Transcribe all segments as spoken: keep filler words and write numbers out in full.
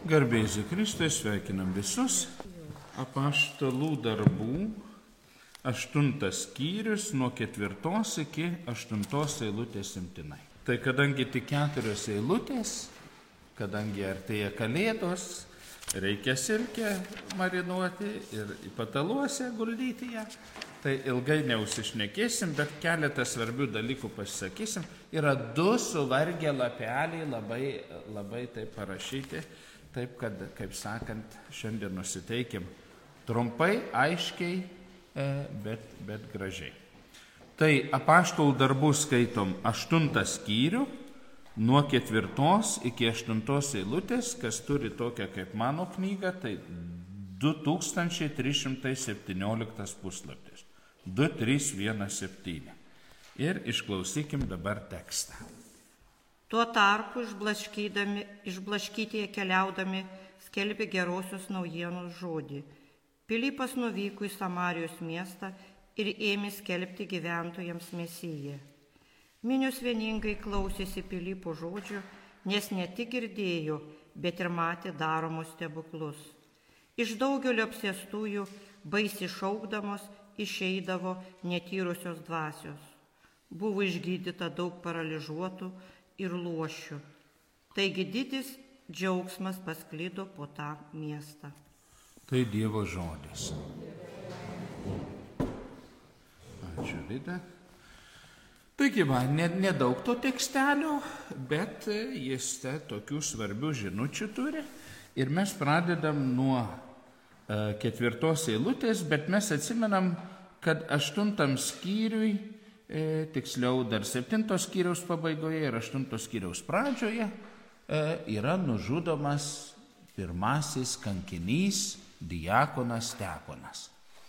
Garbėsiu Kristui, sveikinam visus. Apaštalų darbų, aštuntas skyrius, nuo ketvirtos iki aštuntos eilutės imtinai. Tai kadangi tik keturios eilutės, kadangi artėja kalėdos, reikia silkę marinuoti ir pataluose guldyti ją, tai ilgai neusišnekėsim, bet keletą svarbių dalykų pasisakysim. Yra du suvargę lapeliai, labai, labai taip parašyti. Taip, kad, kaip sakant, šiandien nusiteikim trumpai, aiškiai, bet, bet gražiai. Tai apaštalų darbų skaitom aštuntą skyrių, nuo ketvirtos iki aštuntos eilutės, kas turi tokią kaip mano knygą, tai du tūkstančiai trys šimtai septynioliktas puslapis. du trys vienas septyni. Ir išklausykim dabar tekstą. Tuo tarpu išblaškytieji keliaudami skelbė gerosios naujienos žodį. Pilypas nuvyko į Samarijos miestą ir ėmė skelbti gyventojams Mesiją. Minios vieningai klausėsi Pilypo žodžių, nes ne tik girdėjo, bet ir matė daromus stebuklus. Iš daugelio apsėstųjų baisiai šaukdamos išeidavo netyrusios dvasios. Buvo išgydyta daug paralyžiuotų ir luošių. Taigi didis džiaugsmas pasklido po tą miestą. Tai Dievo žodis. Ačiū, Vida. Taigi, man nedaug to tekstelio, bet jis te tokių svarbių žinučių turi. Ir mes pradedam nuo e, ketvirtos eilutės, bet mes atsimenam, kad aštuntam skyriui, E, tiksliau dar septintos skyriaus pabaigoje ir aštuntos skyriaus pradžioje e, yra nužudomas pirmasis kankinys, diakonas Steponas.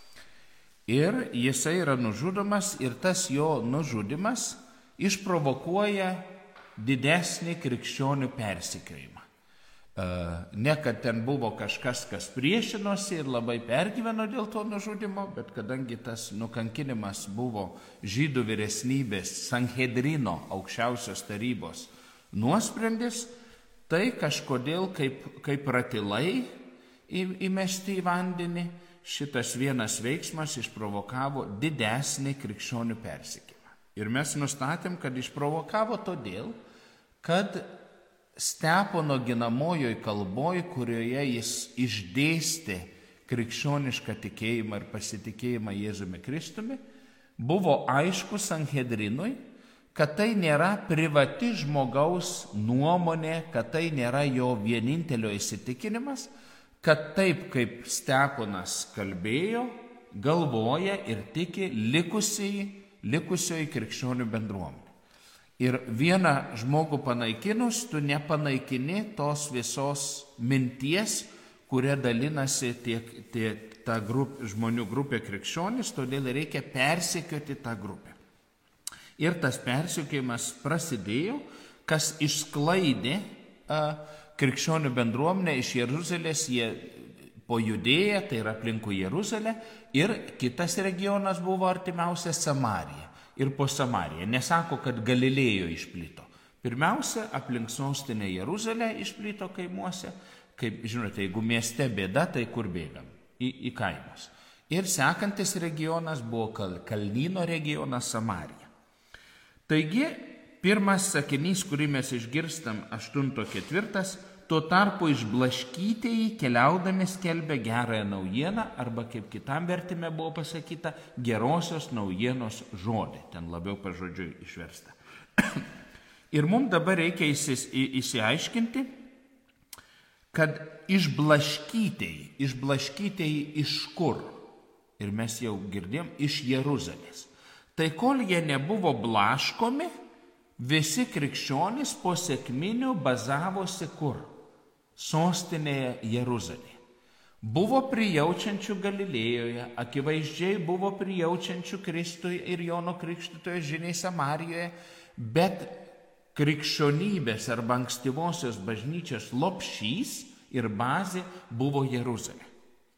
Ir jisai yra nužudomas ir tas jo nužudimas išprovokuoja didesnį krikščionių persekiojimą. Ne, kad ten buvo kažkas, kas priešinosi ir labai pergyveno dėl to nužudimo, bet kadangi tas nukankinimas buvo žydų vyresnybės Sanhedrino aukščiausios tarybos nuosprendis, tai kažkodėl kaip, kaip ratilai įmesti į vandenį, šitas vienas veiksmas išprovokavo didesnį krikščionių persekiojimą. Ir mes nustatėm, kad išprovokavo todėl, kad Stepono ginamojoj kalboj, kurioje jis išdėstė krikščionišką tikėjimą ir pasitikėjimą Jėzumi Kristumi, buvo aišku Sanhedrinui, kad tai nėra privati žmogaus nuomonė, kad tai nėra jo vienintelio įsitikinimas, kad taip kaip Steponas kalbėjo, galvoja ir tiki likusiai, likusioji krikščionių bendruomenė. Ir vieną žmogų panaikinus, tu nepanaikini tos visos minties, kuria dalinasi tiek, tiek ta grup, žmonių grupė krikščionis, todėl reikia persekioti tą grupę. Ir tas persekiojimas prasidėjo, kas išsklaidė a, krikščionių bendruomenę iš Jeruzalės, jie po Judėją, tai yra aplinkui Jeruzalę, ir kitas regionas buvo artimiausia Samarija. Ir po Samariją. Nesako, kad Galilėjo išplito. Pirmiausia, aplink sostinę Jeruzalę išplito kaimuose. Kaip žinote, jeigu mieste bėda, tai kur bėgam? Į, į kaimus. Ir sekantis regionas buvo kal, kalnyno regionas Samarija. Taigi, pirmas sakinys, kurį mes išgirstam aštunto ketvirtas, tuo tarpu išblaškytieji keliaudami skelbė gerąją naujieną, arba kaip kitam vertime buvo pasakyta, gerosios naujienos žodį, ten labiau pažodžiui išversta. Ir mums dabar reikia įsis, įsiaiškinti, kad išblaškytieji, išblaškytieji iš kur? Ir mes jau girdėjom, iš Jeruzalės. Tai kol jie nebuvo blaškomi, visi krikščionys po sekminių bazavosi kur? Sostinėje Jeruzalėje. Buvo prijaučiančių Galilėjoje, akivaizdžiai buvo prijaučiančių Kristui ir Jono Krikštytojo žiniai Samarijoje, bet krikščionybės arba ankstyvosios bažnyčios lopšys ir bazė buvo Jeruzalė.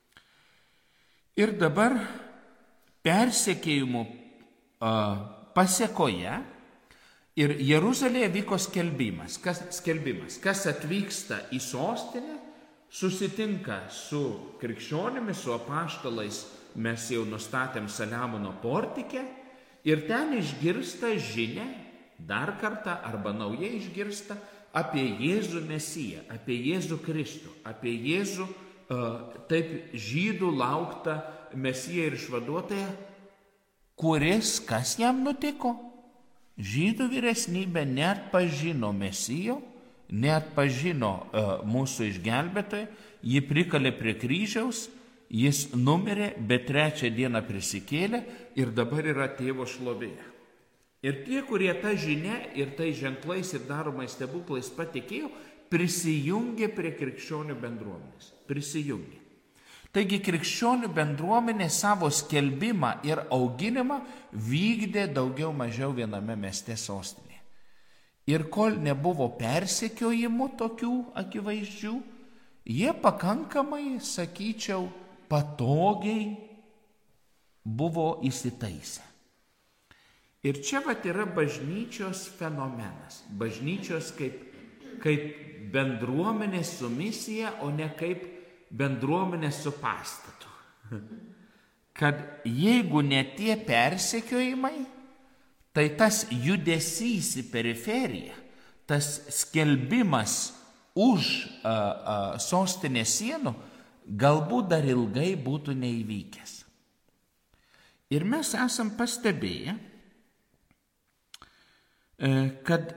Ir dabar persekiojimų pasekoje Ir Jeruzalėje vyko skelbimas. Kas, skelbimas. Kas atvyksta į sostinę, susitinka su krikščionimis, su apaštalais, mes jau nustatėm Saliamono portike, ir ten išgirsta žinią, dar kartą arba naujai išgirsta apie Jėzų Mesiją, apie Jėzų Kristų, apie Jėzų taip žydų lauktą Mesiją ir išvaduotoją, kuris, kas jam nutiko? Žydų vyresnybė neatpažino Mesijo, neatpažino uh, mūsų išgelbėtoją, jį prikalė prie kryžiaus, jis numirė, bet trečią dieną prisikėlė ir dabar yra Tėvo šlovėje. Ir tie, kurie tą žinią ir tai ženklais ir daromais stebuklais patikėjo, prisijungė prie krikščionių bendruomenės. Prisijungė. Taigi krikščionių bendruomenė savo skelbimą ir auginimą vykdė daugiau mažiau viename mieste sostinėje. Ir kol nebuvo persekiojimų tokių akivaizdžių, jie pakankamai, sakyčiau, patogiai buvo įsitaisę. Ir čia vat yra bažnyčios fenomenas. Bažnyčios kaip, kaip bendruomenės su misija, o ne kaip bendruomenės su pastatu. Kad jeigu ne tie persekiojimai, tai tas judesys į periferiją, tas skelbimas už a, a, sostinės sienų, galbūt dar ilgai būtų neįvykęs. Ir mes esam pastebėję, kad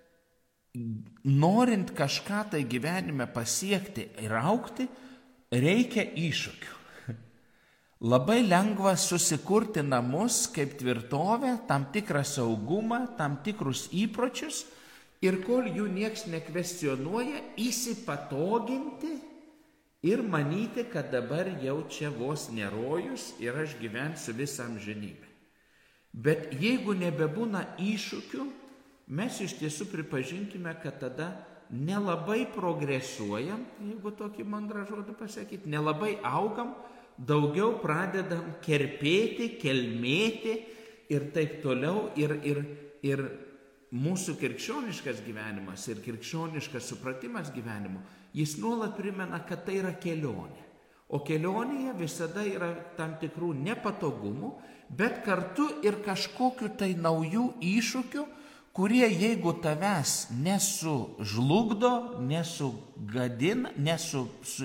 norint kažką tai gyvenime pasiekti ir augti, reikia iššūkių. Labai lengva susikurti namus kaip tvirtovę, tam tikrą saugumą, tam tikrus įpročius ir kol jų nieks nekvestionuoja, įsipatoginti ir manyti, kad dabar jau čia vos nerojus ir aš gyvensiu visą amžinybę. Bet jeigu nebebūna iššūkių, mes iš tiesų pripažinkime, kad tada nelabai progresuojam, jeigu tokį mandrą žodį pasakyti, nelabai augam, daugiau pradedam kerpėti, kelmėti ir taip toliau. Ir, ir, ir mūsų krikščioniškas gyvenimas ir krikščioniškas supratimas gyvenimo, jis nuolat primena, kad tai yra kelionė. O kelionėje visada yra tam tikrų nepatogumų, bet kartu ir kažkokių tai naujų iššūkių, kurie jeigu tavęs nesužlugdo, nesugadina, nesu,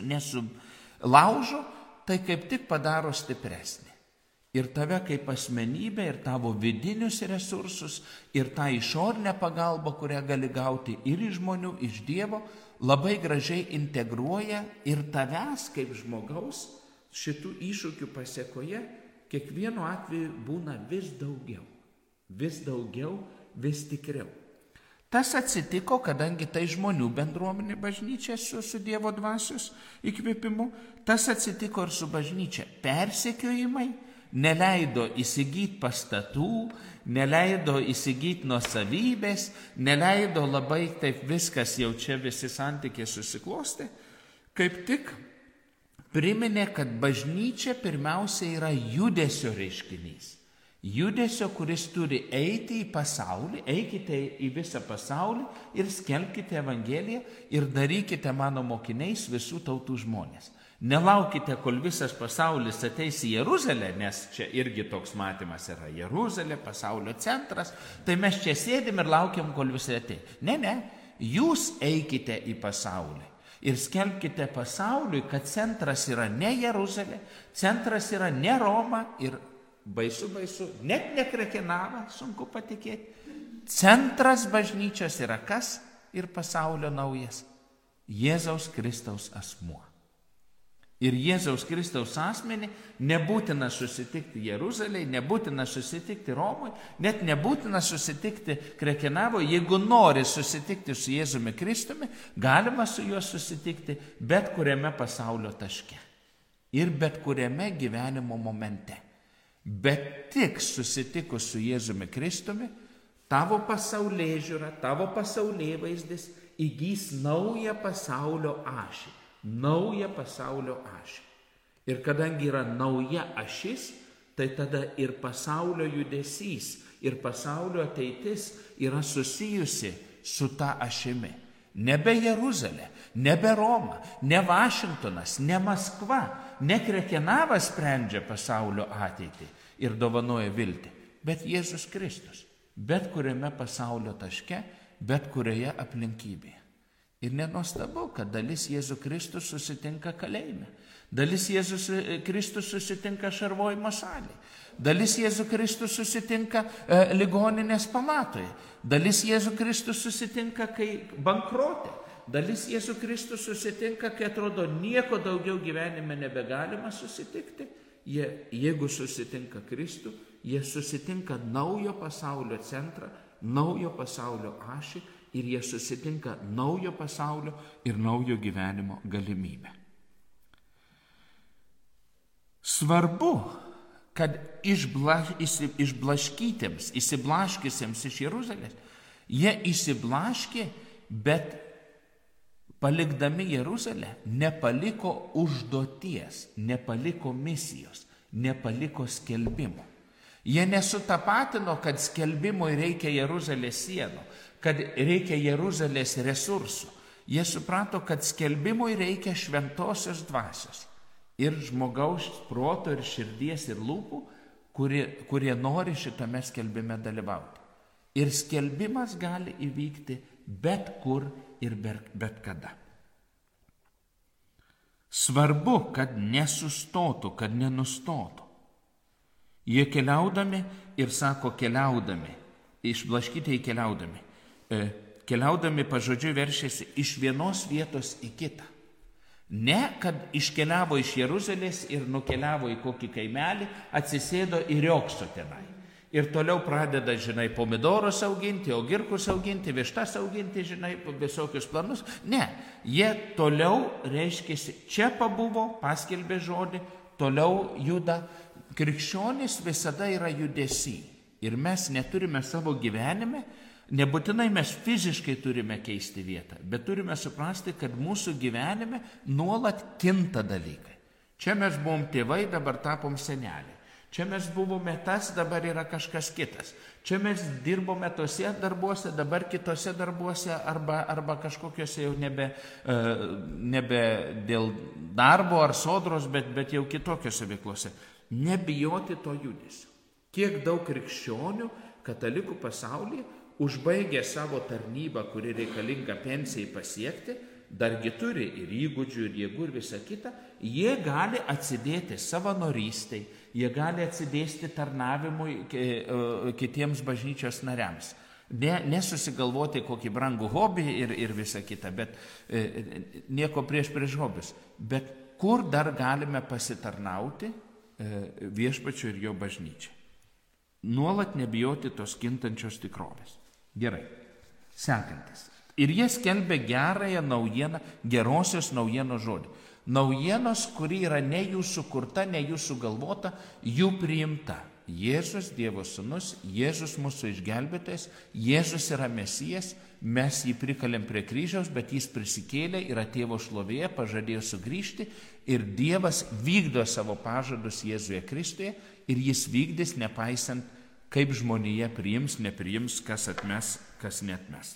nesulaužo, tai kaip tik padaro stipresnį. Ir tave kaip asmenybę, ir tavo vidinius resursus, ir tą išorinę pagalbą, kurią gali gauti ir iš žmonių, iš Dievo, labai gražiai integruoja ir tavęs kaip žmogaus šitų iššūkių pasėkoje kiekvienu atveju būna vis daugiau, vis daugiau, vis tikriau. Tas atsitiko, kadangi tai žmonių bendruomenė bažnyčia su, su Dievo dvasios įkvėpimu, tas atsitiko ir su bažnyčia. Persekiojimai neleido įsigyti pastatų, neleido įsigyti nuosavybės, neleido labai taip viskas jau čia visi santykiai susiklosti, kaip tik priminė, kad bažnyčia pirmiausia yra judesio reiškinys. Judesio, kuris turi eiti į pasaulį, eikite į visą pasaulį ir skelbkite Evangeliją ir darykite mano mokiniais visų tautų žmonės. Nelaukite, kol visas pasaulis ateis į Jeruzalę, nes čia irgi toks matymas yra Jeruzalė, pasaulio centras, tai mes čia sėdim ir laukiam, kol visi ateis. Ne, ne, jūs eikite į pasaulį ir skelbkite pasauliui, kad centras yra ne Jeruzalė, centras yra ne Roma ir baisu, baisu, net ne Krekenava, sunku patikėti. Centras bažnyčios yra kas ir pasaulio naujas? Jėzaus Kristaus asmuo. Ir Jėzaus Kristaus asmenį nebūtina susitikti Jeruzalėje, nebūtina susitikti Romoje, net nebūtina susitikti Krekenavoje. Jeigu nori susitikti su Jėzumi Kristumi, galima su juo susitikti bet kuriame pasaulio taške ir bet kuriame gyvenimo momente. Bet tik susitikus su Jėzumi Kristumi, tavo pasaulėžiūra, tavo pasaulėvaizdis įgys naują pasaulio ašį. Naują pasaulio ašį. Ir kadangi yra nauja ašis, tai tada ir pasaulio judesys, ir pasaulio ateitis yra susijusi su ta ašimi. Nebe Jeruzalė, nebe Roma, ne Vašingtonas, ne Maskva, ne Krekenava sprendžia pasaulio ateitį ir dovanoja viltį, bet Jėzus Kristus, bet kuriame pasaulio taške, bet kurioje aplinkybėje. Ir nenuostabu, kad dalis Jėzus Kristus susitinka kalėjime, dalis Jėzus Kristus susitinka šarvojimo salėje, dalis Jėzus Kristus susitinka e, ligoninės palatoje, dalis Jėzus Kristus susitinka, kai bankrote, dalis Jėzus Kristus susitinka, kai atrodo nieko daugiau gyvenime nebegalima susitikti. Jie, jeigu susitinka Kristų, jie susitinka naujo pasaulio centrą, naujo pasaulio ašį ir jie susitinka naujo pasaulio ir naujo gyvenimo galimybę. Svarbu, kad išblaš, išblaškytiems, įsiblaškysiems iš Jeruzalės, jie įsiblaškė, bet palikdami Jeruzalę nepaliko užduoties, nepaliko misijos, nepaliko skelbimo. Jie nesutapatino, kad skelbimui reikia Jeruzalės sienų, kad reikia Jeruzalės resursų. Jie suprato, kad skelbimui reikia šventosios dvasios ir žmogaus proto ir širdies ir lūpų, kurie, kurie nori šitame skelbime dalyvauti. Ir skelbimas gali įvykti bet kur ir bet kada. Svarbu, kad nesustotų, kad nenustotų. Jie keliaudami ir sako keliaudami, išblaškytai keliaudami. E, keliaudami pažodžiui veršiasi iš vienos vietos į kitą. Ne, kad iškeliavo iš Jeruzalės ir nukeliavo į kokį kaimelį, atsisėdo ir riokso tenai. Ir toliau pradeda, žinai, pomidorus auginti, ogirkus auginti, vištas auginti, žinai, visokius planus. Ne, jie toliau, reiškia, čia pabuvo, paskelbė žodį, toliau juda. Krikščionys visada yra judesy. Ir mes neturime savo gyvenime, nebūtinai mes fiziškai turime keisti vietą, bet turime suprasti, kad mūsų gyvenime nuolat kinta dalykai. Čia mes buvom tėvai, dabar tapom seneliai. Čia mes buvome tas, dabar yra kažkas kitas. Čia mes dirbome tose darbuose, dabar kitose darbuose arba, arba kažkokiuose jau nebe, uh, nebe dėl darbo ar sodros, bet, bet jau kitokiuose veiklose. Nebijoti to judesio. Kiek daug krikščionių, katalikų pasaulyje, užbaigė savo tarnybą, kuri reikalinga pensijai pasiekti, dargi turi ir įgūdžių, ir jėgų, ir visą kitą, jie gali atsidėti savanorystei, jie gali atsidėsti tarnavimui kitiems bažnyčios nariams. Ne, nesusigalvoti kokį brangų hobį ir, ir visą kitą, bet e, nieko prieš prieš hobius. Bet kur dar galime pasitarnauti e, viešpačiu ir jo bažnyčiai? Nuolat nebijoti tos kintančios tikrovės. Gerai. Sekantis. Ir jie skelbė gerąją naujieną, gerosios naujienos žodį. Naujienos, kuri yra ne jų sukurta, ne jų sugalvota, jų priimta. Jėzus, Dievo sūnus, Jėzus mūsų išgelbėtojas, Jėzus yra Mesijas, mes jį prikalėm prie kryžiaus, bet jis prisikėlė, yra Tėvo šlovėje, pažadėjo sugrįžti ir Dievas vykdo savo pažadus Jėzuje Kristuje ir jis vykdys, nepaisant, kaip žmonija priims, nepriims, kas atmes, kas neatmes.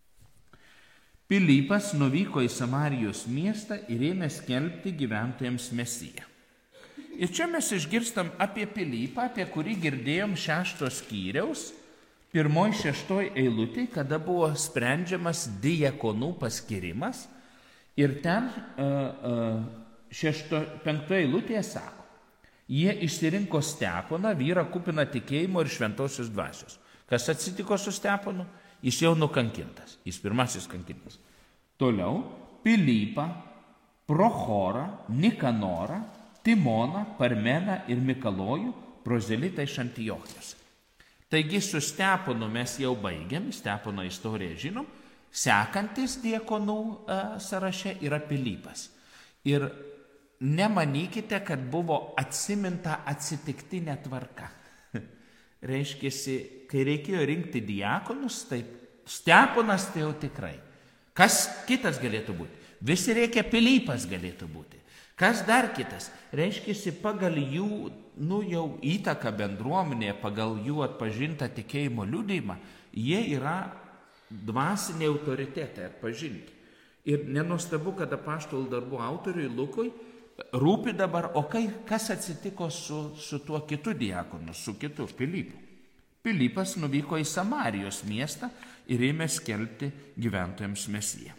Pilypas nuvyko į Samarijos miestą ir ėmė skelbti gyventojams Mesiją. Ir čia mes išgirstam apie Pilypą, apie kurį girdėjom šeštos skyriaus, pirmoj šeštoj eilutėj, kada buvo sprendžiamas diakonų paskirimas. Ir ten šešto, penktoje eilutėje sako, jie išsirinko Steponą, vyrą kupiną tikėjimo ir šventosios dvasios. Kas atsitiko su Steponu? Jis jau nukankintas, jis pirmasis kankintas. Toliau Pilypą, Prochorą, Nikanorą, Timoną, Parmeną ir Mikalojų, prozelitą iš Antiochijos. Taigi su Steponu mes jau baigiam, Stepono istoriją žinom, sekantis diakonų e, sąraše yra Pilypas. Ir nemanykite, kad buvo atsiminta atsitiktinė tvarka. Reiškėsi, kai reikėjo rinkti diakonus, tai Steponas tai jau tikrai. Kas kitas galėtų būti? Visi reikia Pilypas galėtų būti. Kas dar kitas? Reiškėsi, pagal jų nu, jau įtaką bendruomenėje, pagal jų atpažintą tikėjimo liudijimą, jie yra dvasinį autoritetą atpažinti. Ir nenuostabu, kad apaštalų darbų autoriui Lukui rūpi dabar, o kai, kas atsitiko su, su tuo kitu diakonu, su kitu Pilypu. Pilypas nuvyko į Samarijos miestą ir ėmė skelbti gyventojams Mesiją.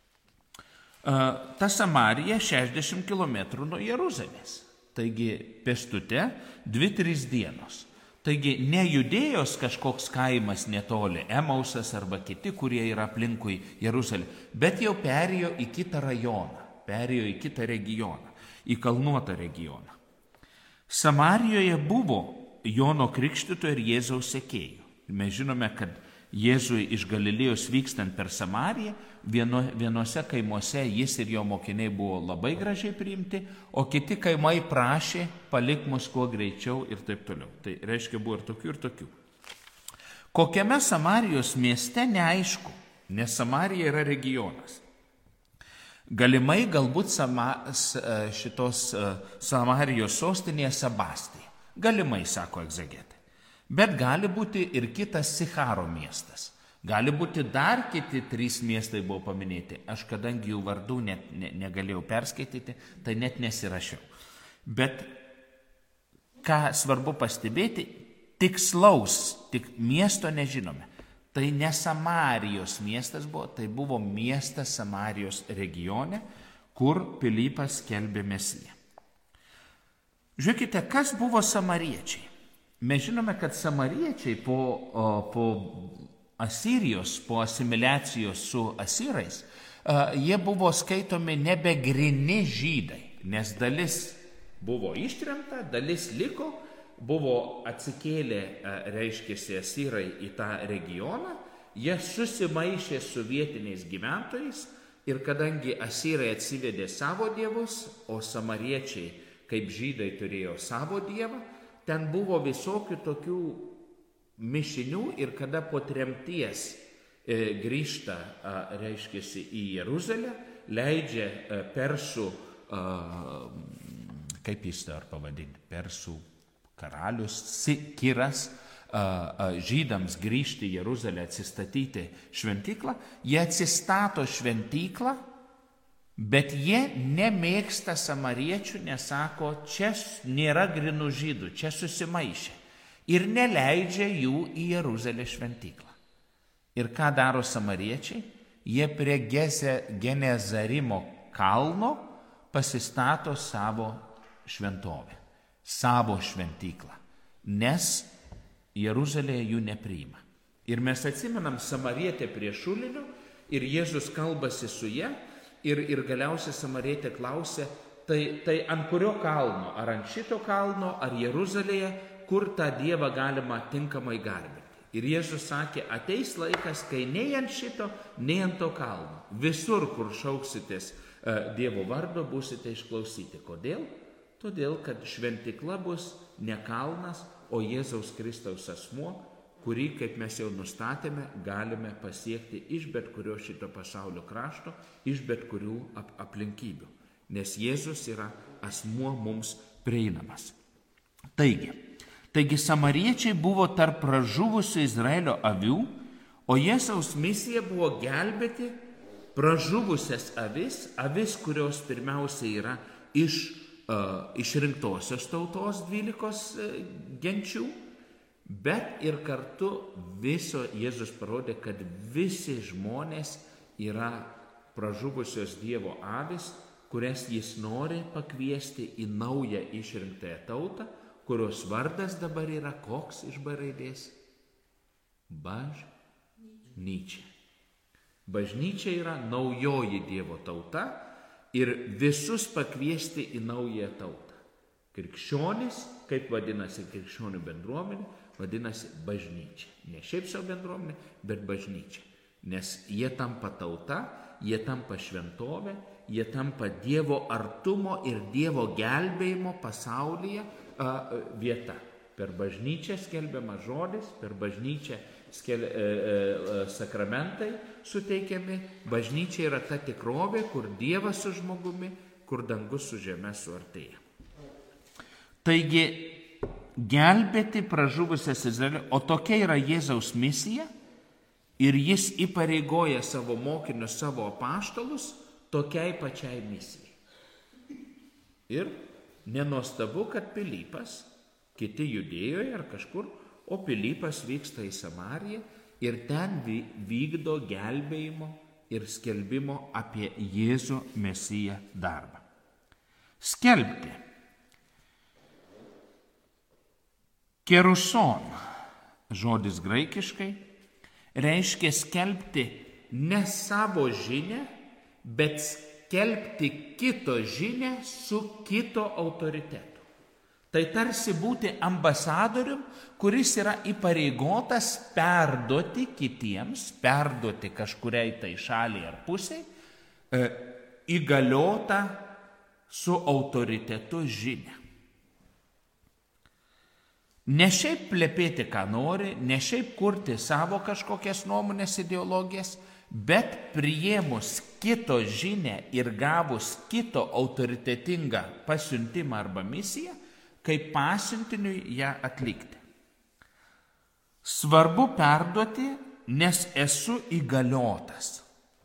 Ta Samarija šešiasdešimt kilometrų nuo Jeruzalės. Taigi pėstute dvi trys dienos. Taigi ne Judėjos kažkoks kaimas netoli, Emausas arba kiti, kurie yra aplinkui Jeruzalę, bet jau perėjo į kitą rajoną, perėjo į kitą regioną, į kalnuotą regioną. Samarijoje buvo Jono Krikštytojo ir Jėzaus sekėjų. Mes žinome, kad Jėzui iš Galilėjos vykstant per Samariją, vieno, vienose kaimuose jis ir jo mokiniai buvo labai gražiai priimti, o kiti kaimai prašė, palik mus kuo greičiau ir taip toliau. Tai reiškia, buvo ir tokių, ir tokių. Kokiame Samarijos mieste neaišku, nes Samarija yra regionas. Galimai galbūt sama, šitos Samarijos sostinėje Sebastija. Galimai, sako egzegetai. Bet gali būti ir kitas Sicharo miestas. Gali būti dar kiti trys miestai buvo paminėti. Aš kadangi jų vardų net ne, negalėjau perskaityti, tai net nesirašiau. Bet ką svarbu pastebėti, tikslaus, tik miesto nežinome. Tai ne Samarijos miestas buvo, tai buvo miestas Samarijos regione, kur Pilypas skelbė Mesiją. Žiūrėkite, kas buvo samariečiai. Mes žinome, kad samariečiai po, o, po Asirijos, po asimiliacijos su Asirais, a, jie buvo skaitomi nebe gryni žydai, nes dalis buvo ištremta, dalis liko, buvo atsikėlę, a, reiškėsi Asirai į tą regioną, jie susimaišė su vietiniais gyventojais ir kadangi Asirai atsivedė savo dievus, o samariečiai kaip žydai turėjo savo dievą, ten buvo visokių tokių mišinių ir kada po tremties e, grįžta, a, reiškiasi, į Jeruzalę, leidžia a, persų, a, kaip jis dar pavadinti, persų karalius, Kiras, a, a, žydams grįžti į Jeruzalę, atsistatyti šventyklą, jie atsistato šventyklą, bet jie nemėgsta samariečių, nes sako, čia nėra grinų žydų, čia susimaišė. Ir neleidžia jų į Jeruzalės šventyklą. Ir ką daro samariečiai? Jie prie Genezarimo kalno pasistato savo šventovę, savo šventyklą, nes Jeruzalėje jų nepriima. Ir mes atsimenam samarietę prie šulinio ir Jėzus kalbasi su ja. Ir, ir galiausiai samarietė klausė, tai, tai ant kurio kalno, ar ant šito kalno, ar Jeruzalėje, kur tą Dievą galima tinkamai garbinti. Ir Jėzus sakė, ateis laikas, kai nei ant šito, nei ant to kalno. Visur, kur šauksitės uh, Dievo vardo, būsite išklausyti. Kodėl? Todėl, kad šventykla bus ne kalnas, o Jėzaus Kristaus asmuo, kurį, kaip mes jau nustatėme, galime pasiekti iš bet kurio šito pasaulio krašto, iš bet kurių ap aplinkybių, nes Jėzus yra asmuo mums prieinamas. Taigi, taigi samariečiai buvo tarp pražuvusių Izraelio avių, o Jėzaus misija buvo gelbėti pražuvusias avis, avis, kurios pirmiausia yra iš uh, išrinktosios tautos dvylikos uh, genčių, bet ir kartu viso Jėzus parodė, kad visi žmonės yra pražuvusios Dievo avis, kurias jis nori pakviesti į naują išrinktąją tautą, kurios vardas dabar yra koks iš B raidės? Bažnyčia. Bažnyčia yra naujoji Dievo tauta ir visus pakviesti į naują tautą. Krikščionis, kaip vadinasi krikščionių bendruomenė, vadinasi bažnyčia. Ne šiaip savo bendruomenė, bet bažnyčia. Nes jie tampa tauta, jie tampa šventovė, jie tampa Dievo artumo ir Dievo gelbėjimo pasaulyje a, vieta. Per bažnyčią skelbiamas žodis, per bažnyčią skel, e, e, sakramentai suteikiami. Bažnyčia yra ta tikrovė, kur Dievas su žmogumi, kur dangus su žeme suartėja. Taigi, gelbėti pražuvusias Izraelio, o tokia yra Jėzaus misija, Ir jis įpareigoja savo mokinius, savo apaštalus tokiai pačiai misijai. Ir nenuostabu, kad Pilypas, kiti Judėjoje ar kažkur, o Pilypas vyksta į Samariją ir ten vykdo gelbėjimo ir skelbimo apie Jėzų Mesiją darbą. Skelbti. Keruson, žodis graikiškai, reiškia skelbti ne savo žinią, bet skelbti kito žinią su kito autoritetu. Tai tarsi būti ambasadorium, kuris yra įpareigotas perduoti kitiems, perduoti kažkuriai tai šaliai ar pusiai, e, įgaliotą su autoritetu žinią. Ne šiaip plepėti, ką nori, ne šiaip kurti savo kažkokias nuomonės ideologijas, bet priėmus kito žinią ir gavus kito autoritetingą pasiuntimą arba misiją, kaip pasiuntiniui ją atlikti. Svarbu perduoti, nes esu įgaliotas.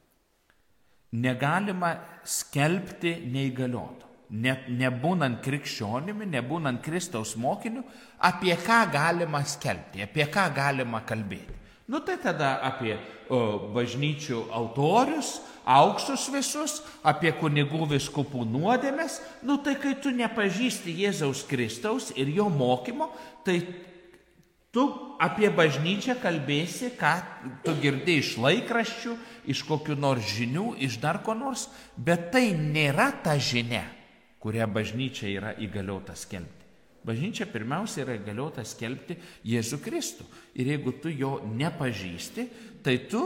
Negalima skelbti neįgalioto. Ne, nebūnant krikščionimi, nebūnant Kristaus mokiniu, apie ką galima skelbti, apie ką galima kalbėti. Nu tai tada apie o, bažnyčių autorius, aukštus visus, apie kunigų vyskupų nuodėmes. Nu tai kai tu nepažįsti Jėzaus Kristaus ir jo mokymo, tai tu apie bažnyčią kalbėsi, ką tu girdi iš laikraščių, iš kokių nors žinių, iš dar ko nors, bet tai nėra ta žinia, kurią bažnyčia yra įgaliota skelbti. Bažnyčia pirmiausia yra įgaliota skelbti Jėzų Kristų. Ir jeigu tu jo nepažįsti, tai tu,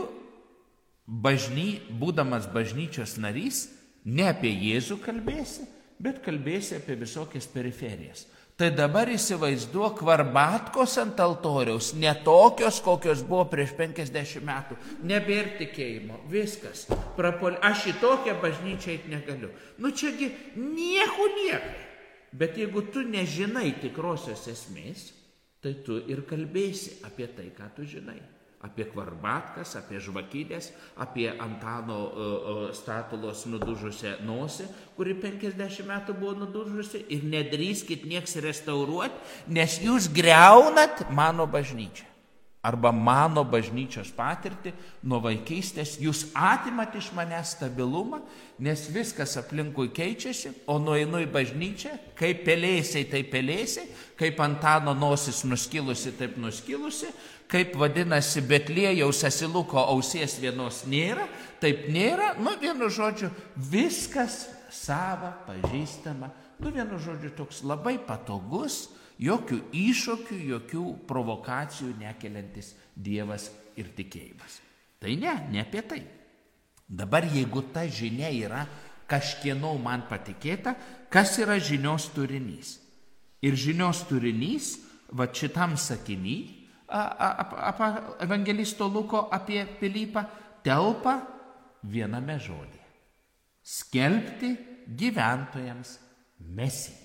bažny, būdamas bažnyčios narys, ne apie Jėzų kalbėsi, bet kalbėsi apie visokias periferijas. Tai dabar įsivaizduok varbatkos ant altoriaus, ne tokios, kokios buvo prieš penkiasdešimt metų. Nebėr tikėjimo, viskas. Prapol... Aš į tokią bažnyčią eit negaliu. Nu čiagi nieko niekai. Bet jeigu tu nežinai tikrosios esmės, tai tu ir kalbėsi apie tai, ką tu žinai. Apie kvarbatkas, apie žvakydės, apie Antano uh, statulos nudužusią nosį, kuri penkiasdešimt metų buvo nudužusi, ir nedrįskit nieks restauruoti, nes jūs greunat mano bažnyčią. Arba mano bažnyčios patirtį nuo vaikystės, jūs atimat iš manęs stabilumą, nes viskas aplinkui keičiasi, o nueinu į bažnyčią, kaip pelėsiai, taip pelėsiai, kaip Antano nosis nuskilusi, taip nuskilusi, kaip vadinasi Betliejaus asiluko ausies vienos nėra, taip nėra, nu vienu žodžiu, viskas sava, pažįstama, nu vienu žodžiu toks labai patogus, jokių iššūkių, jokių provokacijų nekeliantis Dievas ir tikėjimas. Tai ne, ne apie tai. Dabar jeigu ta žinia yra kažkieno man patikėta, kas yra žinios turinys? Ir žinios turinys, va šitam sakiny, apie evangelisto Luko apie Pilypą, telpa viename žodį. Skelbti gyventojams Mesiją.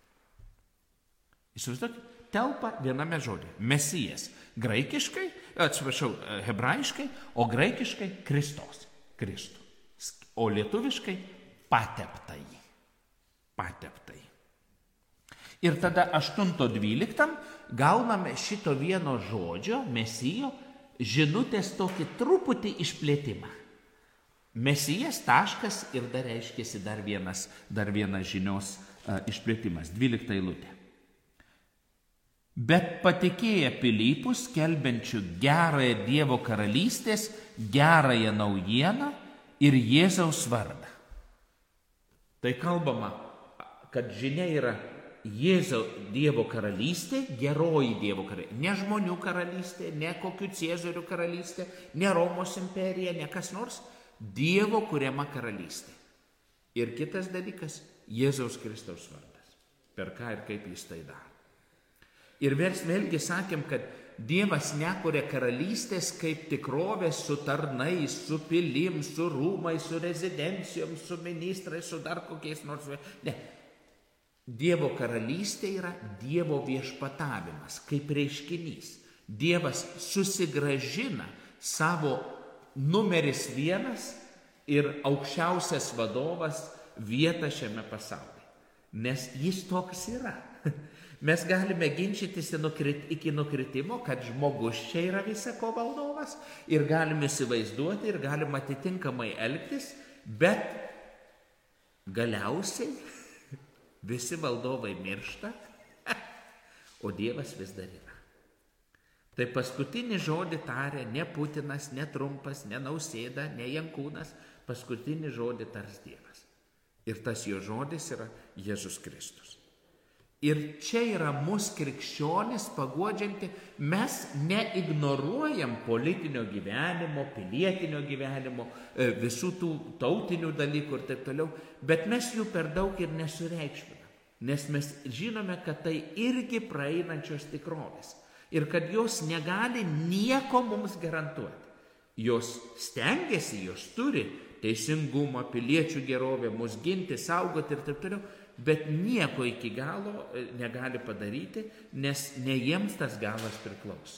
Įsivaizduok, telpa viename žodį. Mesijas. Graikiškai, atsiprašau, hebrajiškai, o graikiškai Kristos. Kristų. O lietuviškai pateptai. Pateptai. Ir tada aštunto dvyliktam gauname šito vieno žodžio, Mesijo, žinutės tokį truputį išplėtimą. Mesijas, taškas ir dar reiškėsi dar vienas, dar vienas žinios uh, išplėtimas. Dvylikta eilutė. Bet patikėję Pilypus, skelbiančių gerąją Dievo karalystės, gerąją naujieną ir Jėzaus vardą. Tai kalbama, kad žinia yra Jėzaus Dievo karalystė, geroji Dievo karalystė. Ne žmonių karalystė, ne kokių Ciezorių karalystė, ne Romos imperija, ne kas nors. Dievo kuriama karalystė. Ir kitas dalykas, Jėzaus Kristaus vardas. Per ką ir kaip jis tai daro. Ir vėlgi sakėm, kad Dievas nekuria karalystės kaip tikrovės su tarnais, su pilim, su rūmais, su rezidencijom, su ministrais, su dar kokiais nors. Ne. Dievo karalystė yra Dievo viešpatavimas, kaip reiškinys. Dievas susigrąžina savo numeris vienas ir aukščiausias vadovas vietą šiame pasaulyje. Nes jis toks yra. Mes galime ginčytis iki nukritimo, kad žmogus čia yra visako valdovas ir galime įsivaizduoti ir galime atitinkamai elgtis, bet galiausiai visi valdovai miršta, o Dievas vis dar yra. Tai paskutinį žodį tarė ne Putinas, ne Trumpas, ne Nausėda, ne Jankūnas, paskutinį žodį tars Dievas. Ir tas jo žodis yra Jėzus Kristus. Ir čia yra mus krikščionis paguodžianti, mes neignoruojam politinio gyvenimo, pilietinio gyvenimo, visų tų tautinių dalykų ir taip toliau, bet mes jų per daug ir nesureikšminam, nes mes žinome, kad tai irgi praeinančios tikrovės ir kad jos negali nieko mums garantuoti. Jos stengiasi, jos turi teisingumą, piliečių gerovę, mus ginti, saugoti ir taip toliau, bet nieko iki galo negali padaryti, nes ne jiems tas galas priklauso.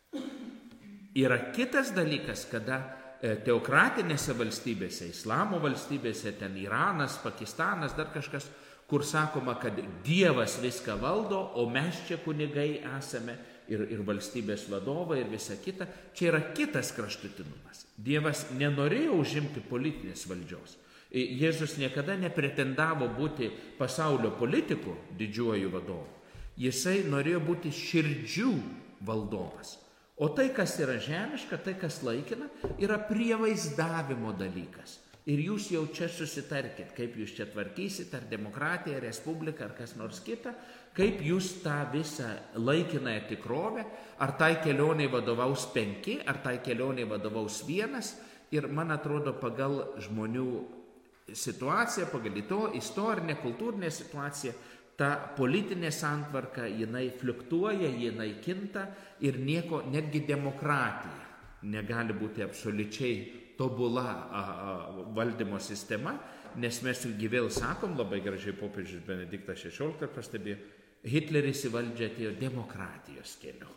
Yra kitas dalykas, kada teokratinėse valstybėse, islamo valstybėse, ten Iranas, Pakistanas, dar kažkas, kur sakoma, kad Dievas viską valdo, o mes čia kunigai esame ir, ir valstybės vadovai ir visa kita. Čia yra kitas kraštutinumas. Dievas nenorėjo užimti politinės valdžios. Jėzus niekada nepretendavo būti pasaulio politikų didžiuoju vadovu. Jisai norėjo būti širdžių valdovas. O tai, kas yra žemiška, tai, kas laikina, yra prievaizdavimo dalykas. Ir jūs jau čia susitarkit, kaip jūs čia tvarkysit, ar demokratija, respublika, ar kas nors kita, kaip jūs tą visą laikinąją tikrovę, ar tai kelioniai vadovaus penki, ar tai kelioniai vadovaus vienas. Ir man atrodo, pagal žmonių situacija, pagal to istorinė, kultūrinė situacija, ta politinė santvarka, jinai fluktuoja, jinai kinta ir nieko, netgi demokratija negali būti absoliučiai tobula a, a, valdymo sistema, nes mes ilgi vėl sakom, labai gražiai popiežius Benediktas šešioliktas pastebėjo, Hitleris į valdžią atėjo demokratijos keliu.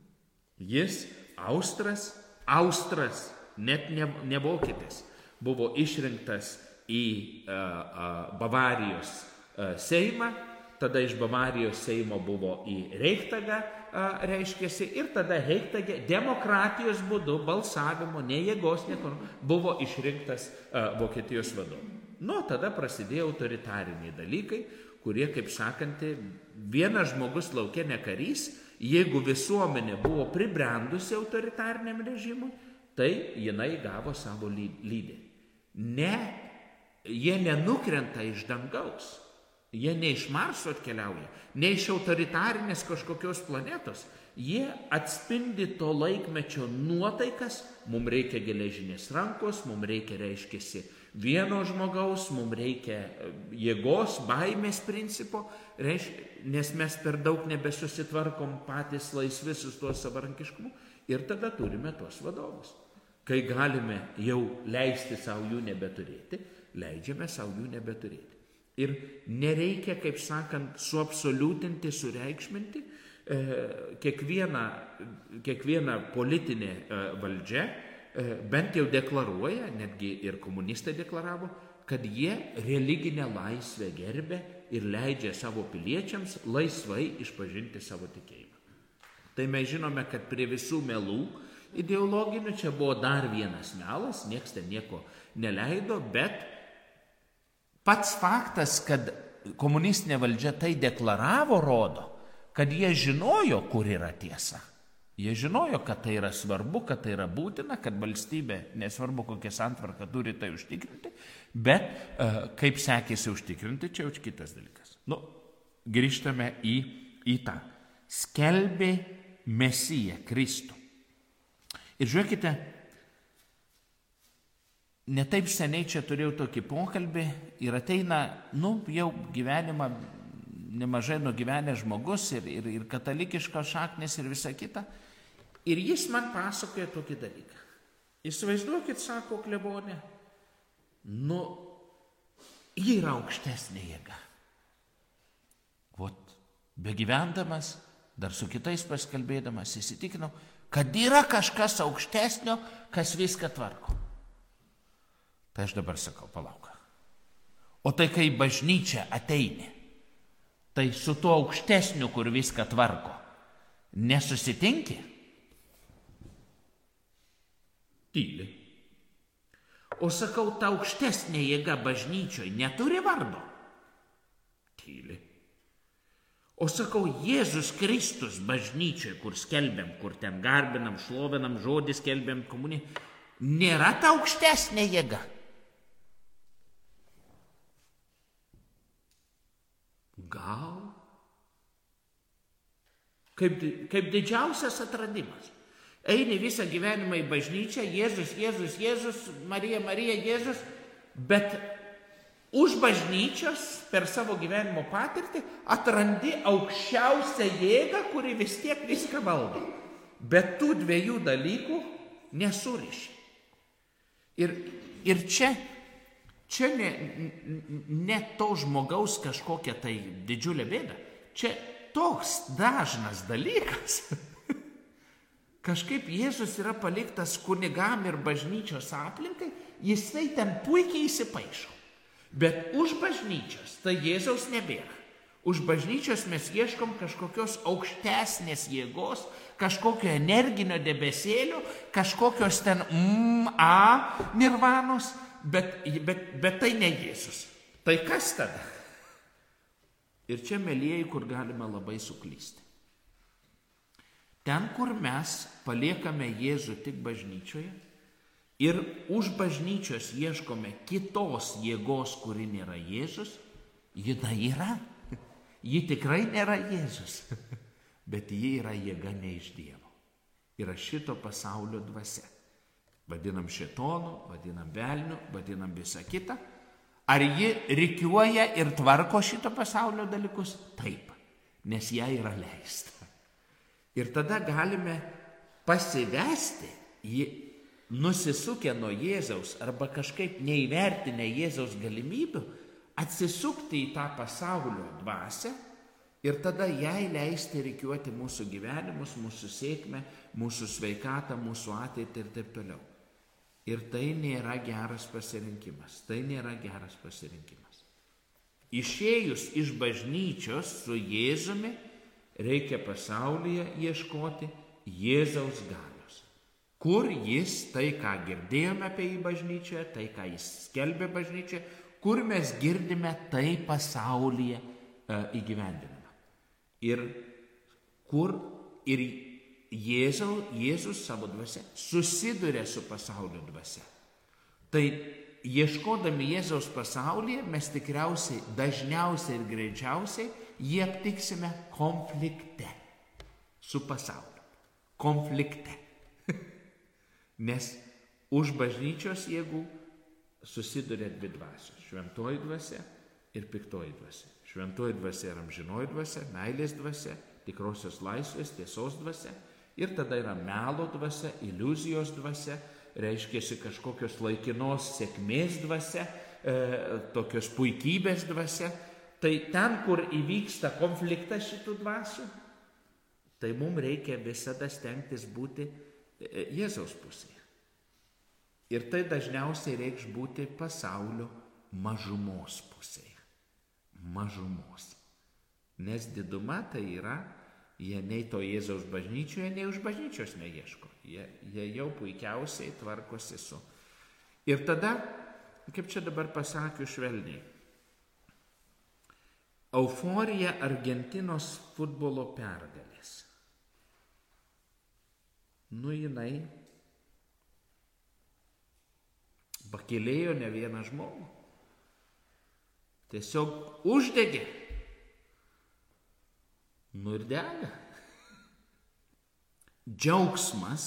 Jis, Austras, Austras, net ne, ne vokietis, buvo išrinktas į a, a, Bavarijos a, Seimą, tada iš Bavarijos Seimo buvo į Reichtagą, a, reiškėsi, ir tada Reichtage demokratijos būdu, balsavimo, ne jėgos, nieko, buvo išrinktas a, Vokietijos vadovu. Nu, tada prasidėjo autoritariniai dalykai, kurie, kaip sakanti, vienas žmogus lauke ne karys, jeigu visuomenė buvo pribrendusi autoritariniam režimui, tai jinai gavo savo lyderį. Ne, jie nenukrenta iš dangaus, jie ne iš Marso atkeliauja, ne iš autoritarinės kažkokios planetos, jie atspindi to laikmečio nuotaikas, mums reikia geležinės rankos, mums reikia, reiškiasi, vieno žmogaus, mums reikia jėgos, baimės principo, reiškia, nes mes per daug nebesusitvarkom patys laisvi su tuo savarankiškumu ir tada turime tuos vadovus. Kai galime jau leisti savo jų nebeturėti, leidžiame savo jų nebeturėti. Ir nereikia, kaip sakant, suabsoliutinti, sureikšminti, e, kiekviena, kiekviena politinė e, valdžia e, bent jau deklaruoja, netgi ir komunistai deklaravo, kad jie religinę laisvę gerbė ir leidžia savo piliečiams laisvai išpažinti savo tikėjimą. Tai mes žinome, kad prie visų melų ideologinių čia buvo dar vienas melas, nieks ten nieko neleido, bet pats faktas, kad komunistinė valdžia tai deklaravo, rodo, kad jie žinojo, kur yra tiesa. Jie žinojo, kad tai yra svarbu, kad tai yra būtina, kad valstybė, nesvarbu kokia santvarka, turi tai užtikrinti, bet uh, kaip sekėsi užtikrinti, čia jau kitas dalykas. Nu, grįžtame į, į tą. Skelbė Mesiją, Kristų. Ir žiūrėkite, netaip seniai čia turėjau tokį pokalbį ir ateina, nu, jau gyvenimą nemažai nugyvenę žmogus ir, ir, ir katalikiškos šaknis ir visa kita. Ir jis man pasakoja tokį dalyką. Įsivaizduokit, sako klebonė, nu, ji yra aukštesnė jėga. Vot, begyvendamas, dar su kitais paskalbėdamas, įsitikinau, kad yra kažkas aukštesnio, kas viską tvarko. Tai aš dabar sakau, palauk. O tai kai bažnyčia ateini, tai su tuo aukštesniu, kur viską tvarko, nesusitinki? Tyli. O sakau, ta aukštesnė jėga bažnyčioje neturi vardo? Tyli. O sakau, Jėzus Kristus bažnyčioje, kur skelbiam, kur ten garbinam, šlovinam, žodį skelbiam, komuniją, nėra ta aukštesnė jėga? Gal? Kaip, kaip didžiausias atradimas. Eini visą gyvenimą į bažnyčią, Jėzus, Jėzus, Jėzus, Marija, Marija, Jėzus, bet už bažnyčios per savo gyvenimo patirtį atrandi aukščiausią jėgą, kuri vis tiek viską valdo. Bet tų dviejų dalykų nesuriši. Ir, ir čia, čia ne, ne to žmogaus kažkokia tai didžiulė bėda. Čia toks dažnas dalykas. Kažkaip Jėzus yra paliktas kunigam ir bažnyčios aplinkai, jisai ten puikiai įsipaišo. Bet už bažnyčios tai Jėzaus nebėra. Už bažnyčios mes ieškom kažkokios aukštesnės jėgos, kažkokio energinio debesėlio, kažkokios ten mm, a nirvanos, bet, bet, bet tai ne Jėzus. Tai kas tada? Ir čia, mielieji, kur galime labai suklysti. Ten, kur mes paliekame Jėzų tik bažnyčioje ir už bažnyčios ieškome kitos jėgos, kuri nėra Jėzus, jinai yra. Ji tikrai nėra Jėzus, bet ji yra jėga ne iš Dievo. Yra šito pasaulio dvasia. Vadinam šėtonu, vadinam velniu, vadinam visą kitą. Ar ji rikiuoja ir tvarko šito pasaulio dalykus? Taip, nes ją yra leista. Ir tada galime pasivesti, jį nusisukę nuo Jėzaus arba kažkaip neįvertinę Jėzaus galimybių, atsisukti į tą pasaulio dvasią ir tada jai leisti rikiuoti mūsų gyvenimus, mūsų sėkmę, mūsų sveikatą, mūsų ateitį ir taip toliau. Ir tai nėra geras pasirinkimas. Tai nėra geras pasirinkimas. Išėjus iš bažnyčios su Jėzumi, reikia pasaulyje ieškoti Jėzaus galios. Kur jis, tai ką girdėjome apie jį bažnyčioje, tai ką jis skelbė bažnyčioje, kur mes girdime, tai pasaulyje e, įgyvendinama. Ir kur ir Jėzau, Jėzus savo dvasia susiduria su pasaulio dvasia. Tai ieškodami Jėzaus pasaulyje mes tikriausiai dažniausiai ir greičiausiai jį aptiksime konflikte su pasauliu. Konflikte. Nes už bažnyčios jėgų susiduria dvi dvasios. Šventoji dvasia ir piktoji dvasia. Šventoji dvasia yra amžinoji dvasia, meilės dvasia, tikrosios laisvės, tiesos dvasia. Ir tada yra melo dvasia, iliuzijos dvasia, reiškiasi kažkokios laikinos sėkmės dvasia, e, tokios puikybės dvasia. Tai ten, kur įvyksta konfliktas šitų dvasių, tai mums reikia visada stengtis būti Jėzaus pusėje. Ir tai dažniausiai reikš būti pasaulio mažumos pusėje. Mažumos. Nes diduma tai yra, jie nei to Jėzaus bažnyčioje, nei už bažnyčios neieško. Jie, jie jau puikiausiai tvarkosi su. Ir tada, kaip čia dabar pasakiau švelniai, euforija Argentinos futbolo pergalės. Nu, jinai pakėlėjo ne vieną žmogų. Tiesiog uždegė. Nu ir dega. Džiaugsmas.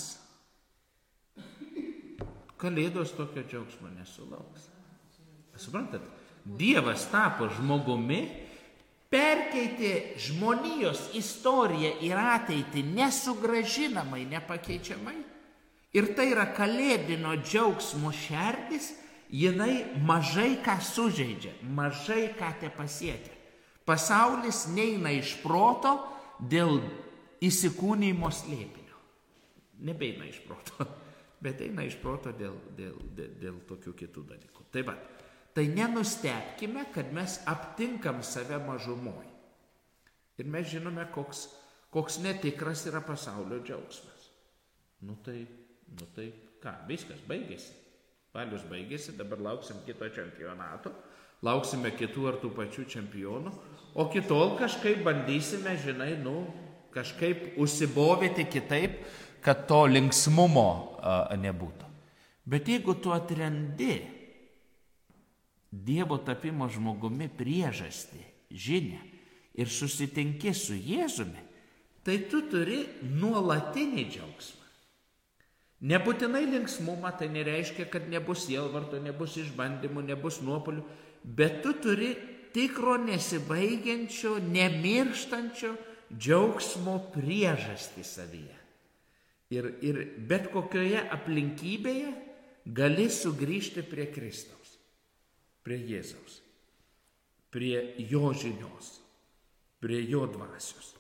Kalėdos tokio džiaugsmo nesulauks. Suprantat, Dievas tapo žmogumi, perkeitė žmonijos istoriją ir ateitį nesugrąžinamai, nepakeičiamai. Ir tai yra kalėdinio džiaugsmo šerdis, jinai mažai ką sužeidžia, mažai ką te pasiekia. Pasaulis neina iš proto dėl įsikūnijimo slėpinio. nebeina iš proto, bet eina iš proto dėl, dėl, dėl, dėl tokių kitų dalykų. Tai va, tai nenustebkime, kad mes aptinkam save mažumoj. Ir mes žinome, koks, koks netikras yra pasaulio džiaugsmas. Nu tai, nu tai ką, viskas baigėsi. Palius baigėsi, dabar lauksim kito čempionato, lauksime kitų ar tų pačių čempionų, o kitol kažkaip bandysime, žinai, nu, kažkaip užsibovėti kitaip, kad to linksmumo a, nebūtų. Bet jeigu tu atrandi Dievo tapimo žmogumi priežastį, žinią ir susitinki su Jėzumi, tai tu turi nuolatinį džiaugsmą. Nebūtinai linksmumą, tai nereiškia, kad nebus sielvarto, nebus išbandymų, nebus nuopuolių, bet tu turi tikro nesibaigiančio, nemirštančio džiaugsmo priežastį savyje. Ir, ir bet kokioje aplinkybėje gali sugrįžti prie Kristaus, prie Jėzaus, prie jo žinios, prie jo dvasios.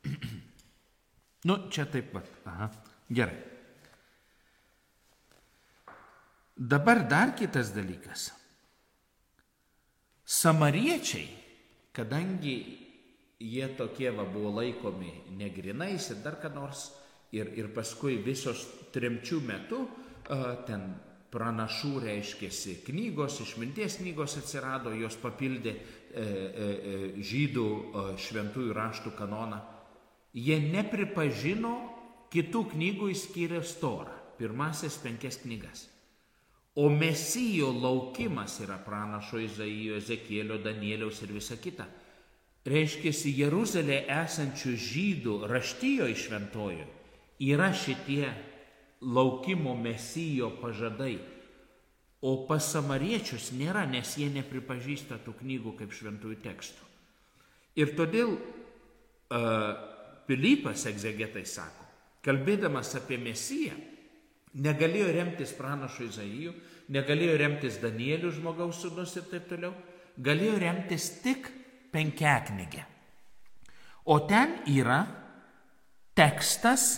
Nu, čia taip pat. Aha, gerai. Dabar dar kitas dalykas. Samariečiai, kadangi jie tokie va, buvo laikomi negrinais ir dar ką nors, ir, ir paskui visos tremčių metu uh, ten pranašų reiškėsi knygos, išminties knygos atsirado, jos papildė e, e, žydų e, šventųjų raštų kanoną. Jie nepripažino kitų knygų išskyręs Torą, pirmasis penkias knygas. O Mesijo laukimas yra pranašo Izaijo, Ezekielio, Danieliaus ir visa kita. Reiškėsi, Jeruzalėje esančių žydų raštijoje šventojoje yra šitie laukimo Mesijo pažadai, o pas samariečius nėra, nes jie nepripažįsta tų knygų kaip šventųjų tekstų. Ir todėl uh, Pilypas, egzegetai sako, kalbėdamas apie Mesiją, negalėjo remtis pranašu Izaiju, negalėjo remtis Danielių žmogaus sūnus ir taip toliau, galėjo remtis tik penkiaknygę. O ten yra tekstas,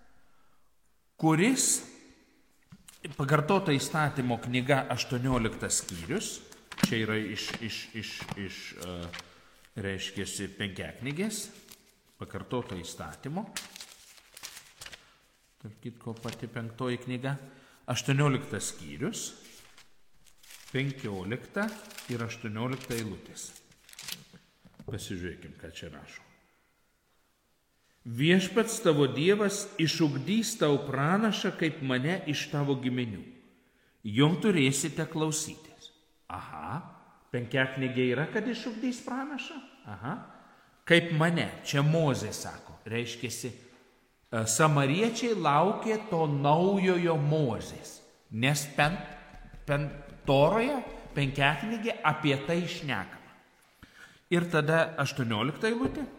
kuris, pakartota įstatymo knyga aštuonioliktas skyrius, čia yra iš, iš, iš, iš uh, reiškėsi penkiaknygės, pakartota įstatymo, tarp kitko pati penktoji knyga, aštuonioliktas skyrius, penkiolikta ir aštuoniolikta eilutės. Pasižiūrėkim, ką čia rašo. Viešpats tavo Dievas išugdys tau pranašą kaip mane iš tavo giminių. Jo turėsite klausytis. Aha, penkiaknygė yra, kad išugdys pranašą? Aha, kaip mane, čia Mozė sako, reiškėsi, samariečiai laukė to naujojo Mozės, nes pen, pen Toroje penkiaknygė apie tai šnekama. Ir tada aštuoniolikta eilutė.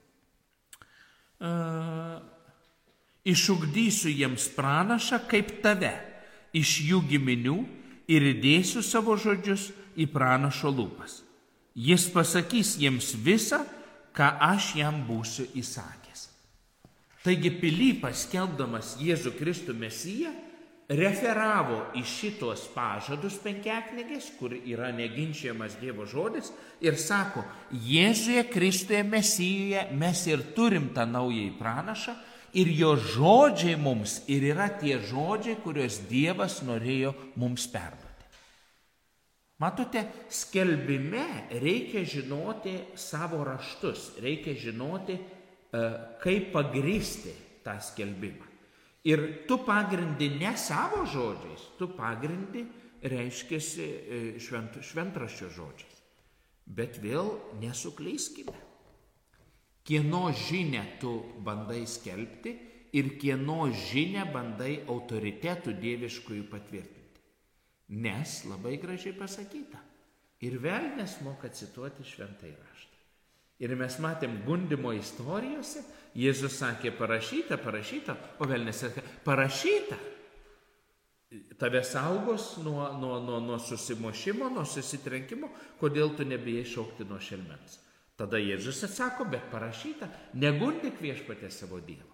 Uh, išugdysiu jiems pranašą kaip tave iš jų giminių ir įdėsiu savo žodžius į pranašo lūpas. Jis pasakys jiems visą, ką aš jam būsiu įsakęs. Taigi Pilypas, skelbdamas Jėzų Kristų Mesiją, referavo į šitos pažadus penkiaknygės, kur yra neginčiamas Dievo žodis, ir sako, Jėzuje Kristuje Mesijoje mes ir turim tą naująjį pranašą, ir jo žodžiai mums ir yra tie žodžiai, kuriuos Dievas norėjo mums perduoti. Matote, skelbime reikia žinoti savo raštus, reikia žinoti, kaip pagrįsti tą skelbimą. Ir tu pagrindi ne savo žodžiais, tu pagrindi, reiškiasi, švent, šventraščio žodžiais. Bet vėl nesuklyskime. Kieno žinią tu bandai skelbti ir kieno žinią bandai autoritetų dieviškųjų patvirtinti. Nes labai gražiai pasakyta. Ir velnias moka cituoti šventąjį raštą. Ir mes matėm gundymo istorijose, Jėzus sakė parašyta, parašyta, o velnias sakė parašyta. Tave saugos nuo, nuo, nuo, nuo susimušimo, nuo susitrenkimo, kodėl tu nebijai šaukti nuo šelmens. Tada Jėzus atsako, bet parašyta, negundyk viešpatės savo Dievo.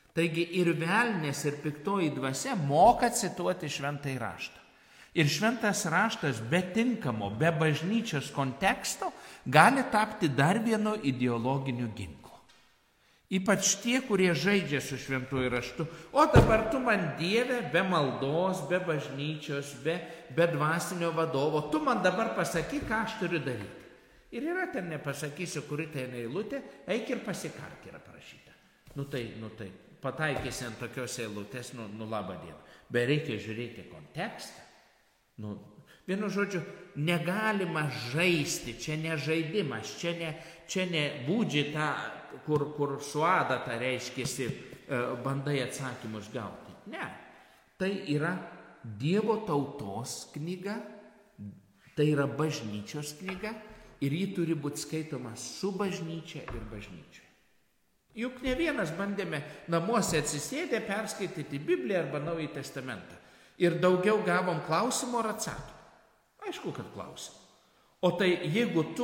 Taigi ir velnės, ir piktoji dvasia moka cituoti šventąjį raštą. Ir šventas raštas be tinkamo, be bažnyčios konteksto gali tapti dar vienu ideologiniu ginklu. Ypač tie, kurie žaidžia su šventuoju raštu. O dabar tu man, Dieve, be maldos, be bažnyčios, be, be dvasinio vadovo, tu man dabar pasakyk, ką aš turiu daryti. Ir yra ten, nepasakysiu, kuri tai eilutė, eik ir pasikark, yra parašyta. Nu tai, nu tai, pataikysi ant tokios eilutės, nu, nu labą dieną. Bet reikia žiūrėti kontekstą. Nu, vienu žodžiu, negalima žaisti, čia ne žaidimas, čia ne, čia ne būdži tą, kur, kur suada tą reiškėsi, bandai atsakymus gauti. Ne, tai yra Dievo tautos knyga, tai yra bažnyčios knyga ir ji turi būti skaitoma su bažnyčia ir bažnyčia. Juk ne vienas bandėme namuose atsisėdę perskaityti Bibliją arba Naująjį testamentą. Ir daugiau gavom klausimų ar atsakymų. Aišku, kad klausimų. O tai jeigu tu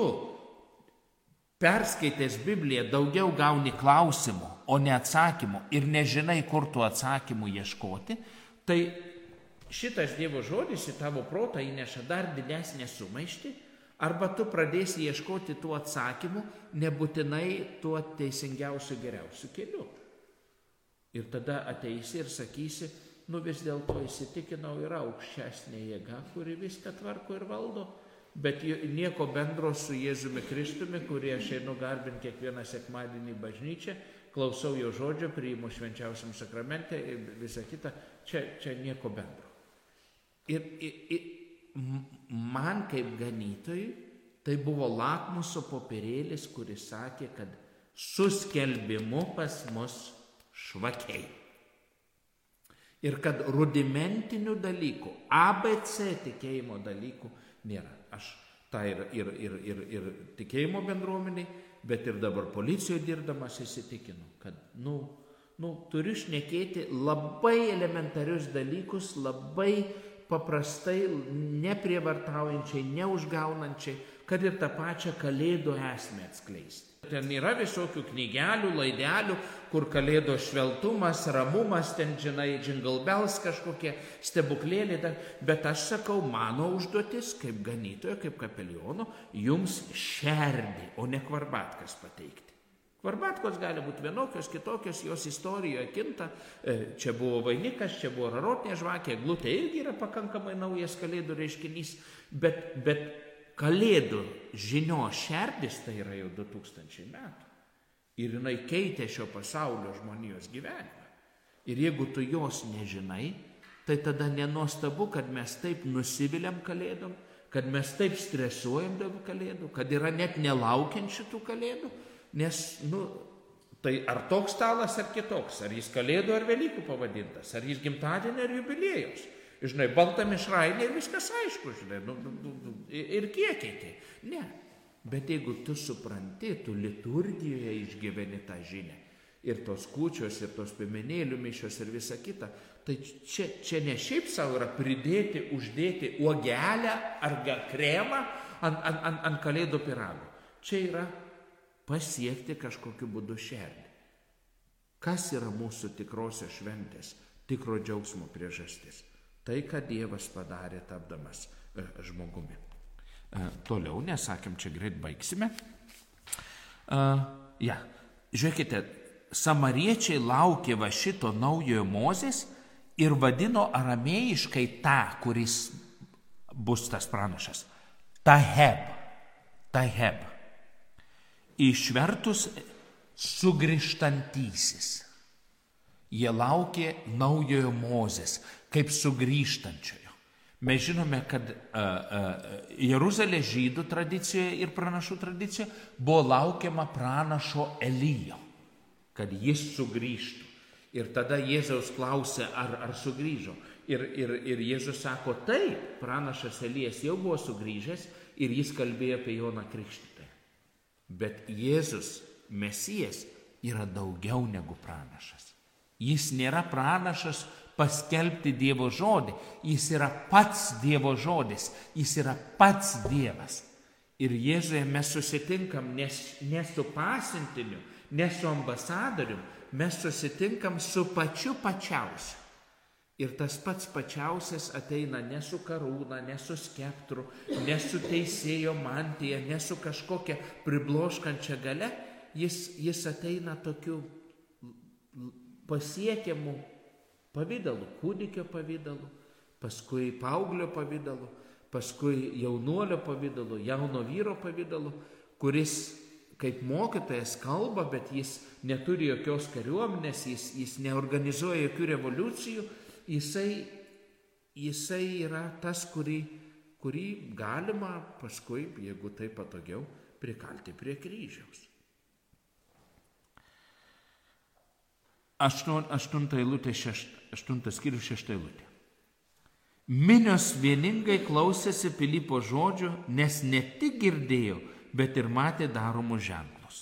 perskaitęs Bibliją daugiau gauni klausimų, o ne atsakymų ir nežinai, kur tų atsakymų ieškoti, tai šitas Dievo žodis į tavo protą įneša dar didesnę sumaištį, arba tu pradėsi ieškoti tų atsakymų, nebūtinai tuo teisingiausiu, geriausiu keliu. Ir tada ateisi ir sakysi, nu vis dėlto įsitikinau, yra aukštesnė jėga, kuri viską tvarko ir valdo, bet nieko bendro su Jėzumi Kristumi, kurį aš einu garbinti kiekvieną sekmadienį į bažnyčią, klausau jo žodžio, priimu švenčiausiam sakramente ir visą kitą, čia, čia nieko bendro. Ir, ir, ir man kaip ganytojui tai buvo lakmuso popierėlis, kuris sakė, kad su skelbimu pas mus švakiai. Ir kad rudimentinių dalykų, A B C tikėjimo dalykų nėra. Aš tą ir, ir, ir, ir, ir tikėjimo bendruomeniai, bet ir dabar policijoje dirbdamas įsitikinu, kad, nu, nu, turiu šnekėti labai elementarius dalykus, labai paprastai, neprievartaujančiai, neužgaunančiai, kad ir tą pačią Kalėdų esmę atskleisti. Ten yra visokių knygelių, laidelių, kur Kalėdos šveltumas, ramumas, ten, žinai, jingle bells kažkokie stebuklėliai, bet aš sakau, mano užduotis kaip ganytojo, kaip kapeliono, jums šerdį, o ne kvarbatkas pateikti. Kvarbatkos gali būti vienokios, kitokios, jos istorijoje kinta, čia buvo vainikas, čia buvo rarotinė žvakė, eglutė irgi yra pakankamai naujas Kalėdų reiškinys, bet, bet Kalėdų žinios šerdis tai yra jau du tūkstančiai metų. Ir jinai keitė šio pasaulio žmonijos gyvenimą. Ir jeigu tu jos nežinai, tai tada nenuostabu, kad mes taip nusiviliam Kalėdom, kad mes taip stresuojam dėl Kalėdų, kad yra net nelaukiančių tų Kalėdų, nes, nu, tai ar toks stalas ar kitoks, ar jis Kalėdų ar Velykų pavadintas, ar jis gimtadienio ar jubiliejaus. Žinai, balta mišrainė ir viskas aišku, žinai, nu, nu, nu, ir kiekiai tai. Ne, bet jeigu tu supranti, tu liturgijoje išgyveni tą žinią, ir tos kūčios, ir tos piemenėlių mišios, ir visa kita, tai čia, čia ne šiaip savo yra pridėti, uždėti uogelę ar kremą ant, ant, ant, ant Kalėdų pyrago. Čia yra pasiekti kažkokiu būdu šerdį. Kas yra mūsų tikrosios šventės, tikro džiaugsmo priežastis? Tai, ką Dievas padarė tapdamas e, žmogumi. E, toliau, nesakėm, čia greit baigsime. E, ja, žiūrėkite, samariečiai laukė va šito naujojo Mozės ir vadino aramėjiškai tą, kuris bus tas pranašas. Taheb. Taheb. Išvertus sugrįžtantysis. Jie laukė naujojo Mozės, kaip sugrįžtančiojo. Mes žinome, kad a, a, Jeruzalės žydų tradicijoje ir pranašų tradicijoje buvo laukiama pranašo Elijo, kad jis sugrįžtų. Ir tada Jėzaus klausė, ar, ar sugrįžo. Ir, ir, ir Jėzus sako, taip, pranašas Elijas jau buvo sugrįžęs ir jis kalbėjo apie Joną Krikštytoją. Bet Jėzus, Mesijas, yra daugiau negu pranašas. Jis nėra pranašas paskelbti Dievo žodį, jis yra pats Dievo žodis, jis yra pats Dievas. Ir Jėzuje mes susitinkam ne, ne su pasiuntiniu, ne su ambasadorium, mes susitinkam su pačiu pačiausiu. Ir tas pats pačiausias ateina ne su karūna, ne su skeptru, ne su teisėjo mantija, ne su kažkokia pribloškančia gale. Jis, jis ateina tokiu pasiekiamu pavidalu, kūdikio pavidalu, paskui paauglio pavidalu, paskui jaunuolio pavidalu, jauno vyro pavidalu, kuris kaip mokytojas kalba, bet jis neturi jokios kariuomenės, jis, jis neorganizuoja jokių revoliucijų, jisai, jisai yra tas, kurį, kurį galima paskui, jeigu tai patogiau, prikalti prie kryžiaus. Aštunta eilutė, aštuntas skyrius, šešta eilutė. Minios vieningai klausėsi Pilypo žodžių, nes ne tik girdėjo, bet ir matė daromus ženklus.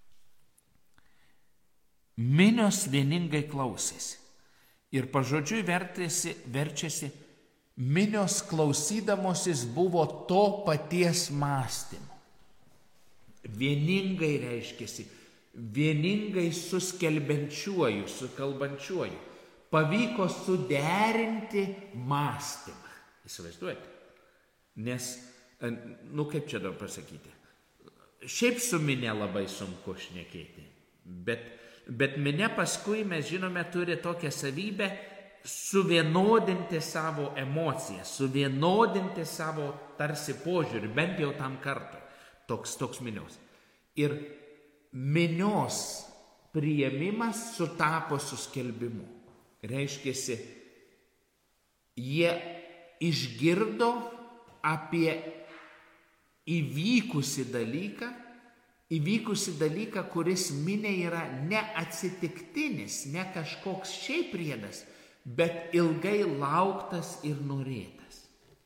Minios vieningai klausėsi. Ir pažodžiui vertėsi, verčiasi, minios klausydamosis buvo to paties mąstymo. Vieningai reiškėsi, vieningai suskelbiančiuoju, sukalbančiuoju. Pavyko suderinti mąstymą. Įsivaizduojate? Nes, nu kaip čia dabar pasakyti, šiaip su minia labai sunku šnekėti, bet, bet minia paskui, mes žinome, turi tokią savybę suvienodinti savo emociją, suvienodinti savo tarsi požiūrį, bent jau tam kartui, toks, toks minios. Ir minios priėmimas sutapo su skelbimu. Reiškėsi, jie išgirdo apie įvykusi dalyką, įvykusi dalyką, kuris miniai yra ne atsitiktinis, ne kažkoks šiaip priedas, bet ilgai lauktas ir norėtas.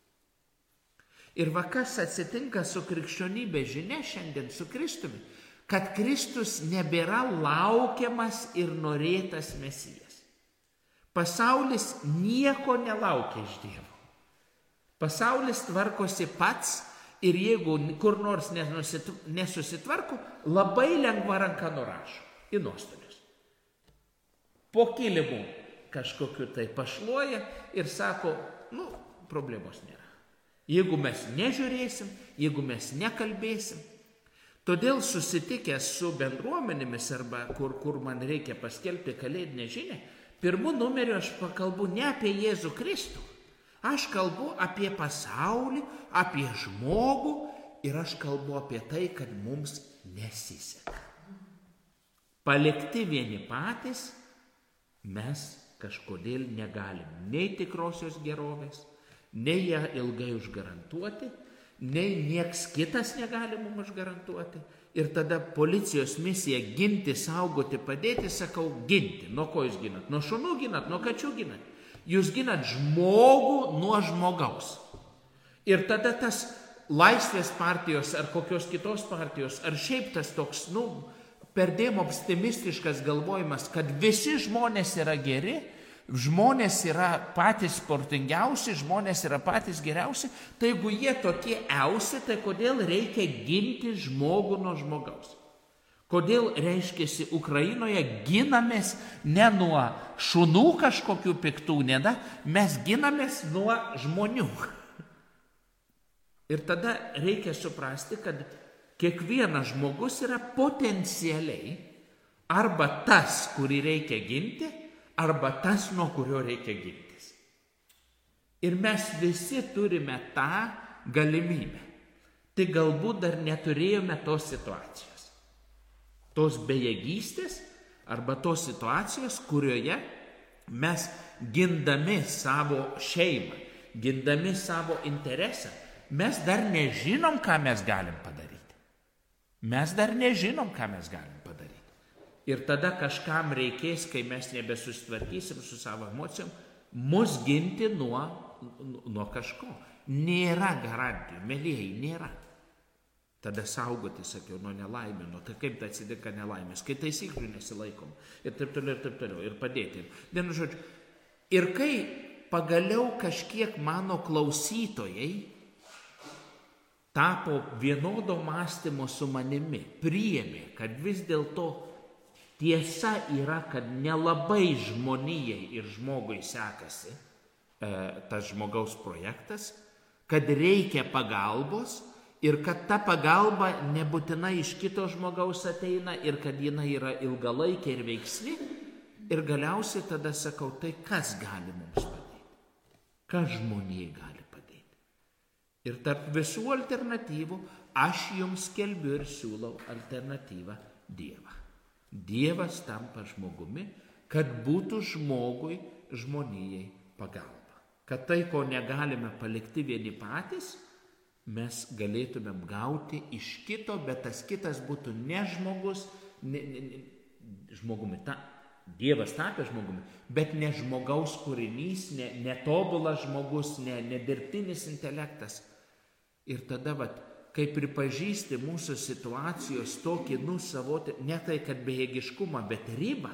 Ir va kas atsitinka su krikščionybė žinia šiandien, su Kristumi, kad Kristus nebėra laukiamas ir norėtas Mesijas. Pasaulis nieko nelaukia iš Dievo. Pasaulis tvarkosi pats ir jeigu kur nors nesusitvarko, labai lengva ranka nurašo į nuostolius. Po kilimu kažkokiu tai pašluoja ir sako, nu, problemos nėra. Jeigu mes nežiūrėsim, jeigu mes nekalbėsim, todėl susitikęs su bendruomenėmis arba kur, kur man reikia paskelbti kalėdinę žinią, pirmu numeriu aš pakalbu ne apie Jėzų Kristų, aš kalbu apie pasaulį, apie žmogų ir aš kalbu apie tai, kad mums nesiseka. Palikti vieni patys, mes kažkodėl negalim nei tikrosios gerovės, nei ją ilgai užgarantuoti, nei nieks kitas negali mums užgarantuoti. Ir tada policijos misija ginti, saugoti, padėti, sakau, ginti. Nuo ko jūs ginat? Nuo šunų ginat, nuo kačių ginat. Jūs ginat žmogų nuo žmogaus. Ir tada tas Laisvės partijos ar kokios kitos partijos, ar šiaip tas toks, nu, perdėm optimistiškas galvojimas, kad visi žmonės yra geri, žmonės yra patys sportingiausi, žmonės yra patys geriausi, tai jeigu jie tokie eusi, tai kodėl reikia ginti žmogų nuo žmogaus? Kodėl, reiškiasi, Ukrainoje ginamės ne nuo šunų kažkokių piktų, ne, da, mes ginamės nuo žmonių. Ir tada reikia suprasti, kad kiekvienas žmogus yra potencialiai arba tas, kurį reikia ginti, arba tas, nuo kurio reikia gintis. Ir mes visi turime tą galimybę. Tai galbūt dar neturėjome tos situacijos. Tos bejėgystės arba tos situacijos, kurioje mes gindami savo šeimą, gindami savo interesą, mes dar nežinom, ką mes galim padaryti. Mes dar nežinom, ką mes galim padaryti. Ir tada kažkam reikės, kai mes nebesusitvarkysim su savo emocijom, mus ginti nuo, nuo kažko. Nėra garantijų, mėlyjei, nėra. Tada saugoti, sakiau, nuo nelaimė, nuo tai kaip tai atsitinka nelaimės, kai taisyklių nesilaikom ir taip toliau, ir taip toliau, ir padėti. Vienu žodžiu, ir kai pagaliau kažkiek mano klausytojai tapo vienodo mąstymo su manimi, priėmė, kad vis dėlto tiesa yra, kad nelabai žmonijai ir žmogui sekasi e, tas žmogaus projektas, kad reikia pagalbos ir kad ta pagalba nebūtinai iš kito žmogaus ateina ir kad jinai yra ilgalaikė ir veiksni. Ir galiausiai tada sakau, tai kas gali mums padėti? Kas žmonijai gali padėti? Ir tarp visų alternatyvų aš jums skelbiu ir siūlau alternatyvą Dievą. Dievas tampa žmogumi, kad būtų žmogui, žmonijai pagalba. Kad tai, ko negalime palikti vieni patys, mes galėtumėm gauti iš kito, bet tas kitas būtų ne žmogus, ne, ne, ne, žmogumi, ta, Dievas tapė žmogumi, bet ne žmogaus kūrinys, ne, ne tobulas žmogus, ne, ne dirbtinis intelektas. Ir tada, vat, kai pripažįsti mūsų situacijos tokį nusavoti, ne tai, kad bejėgiškumą, bet ribą,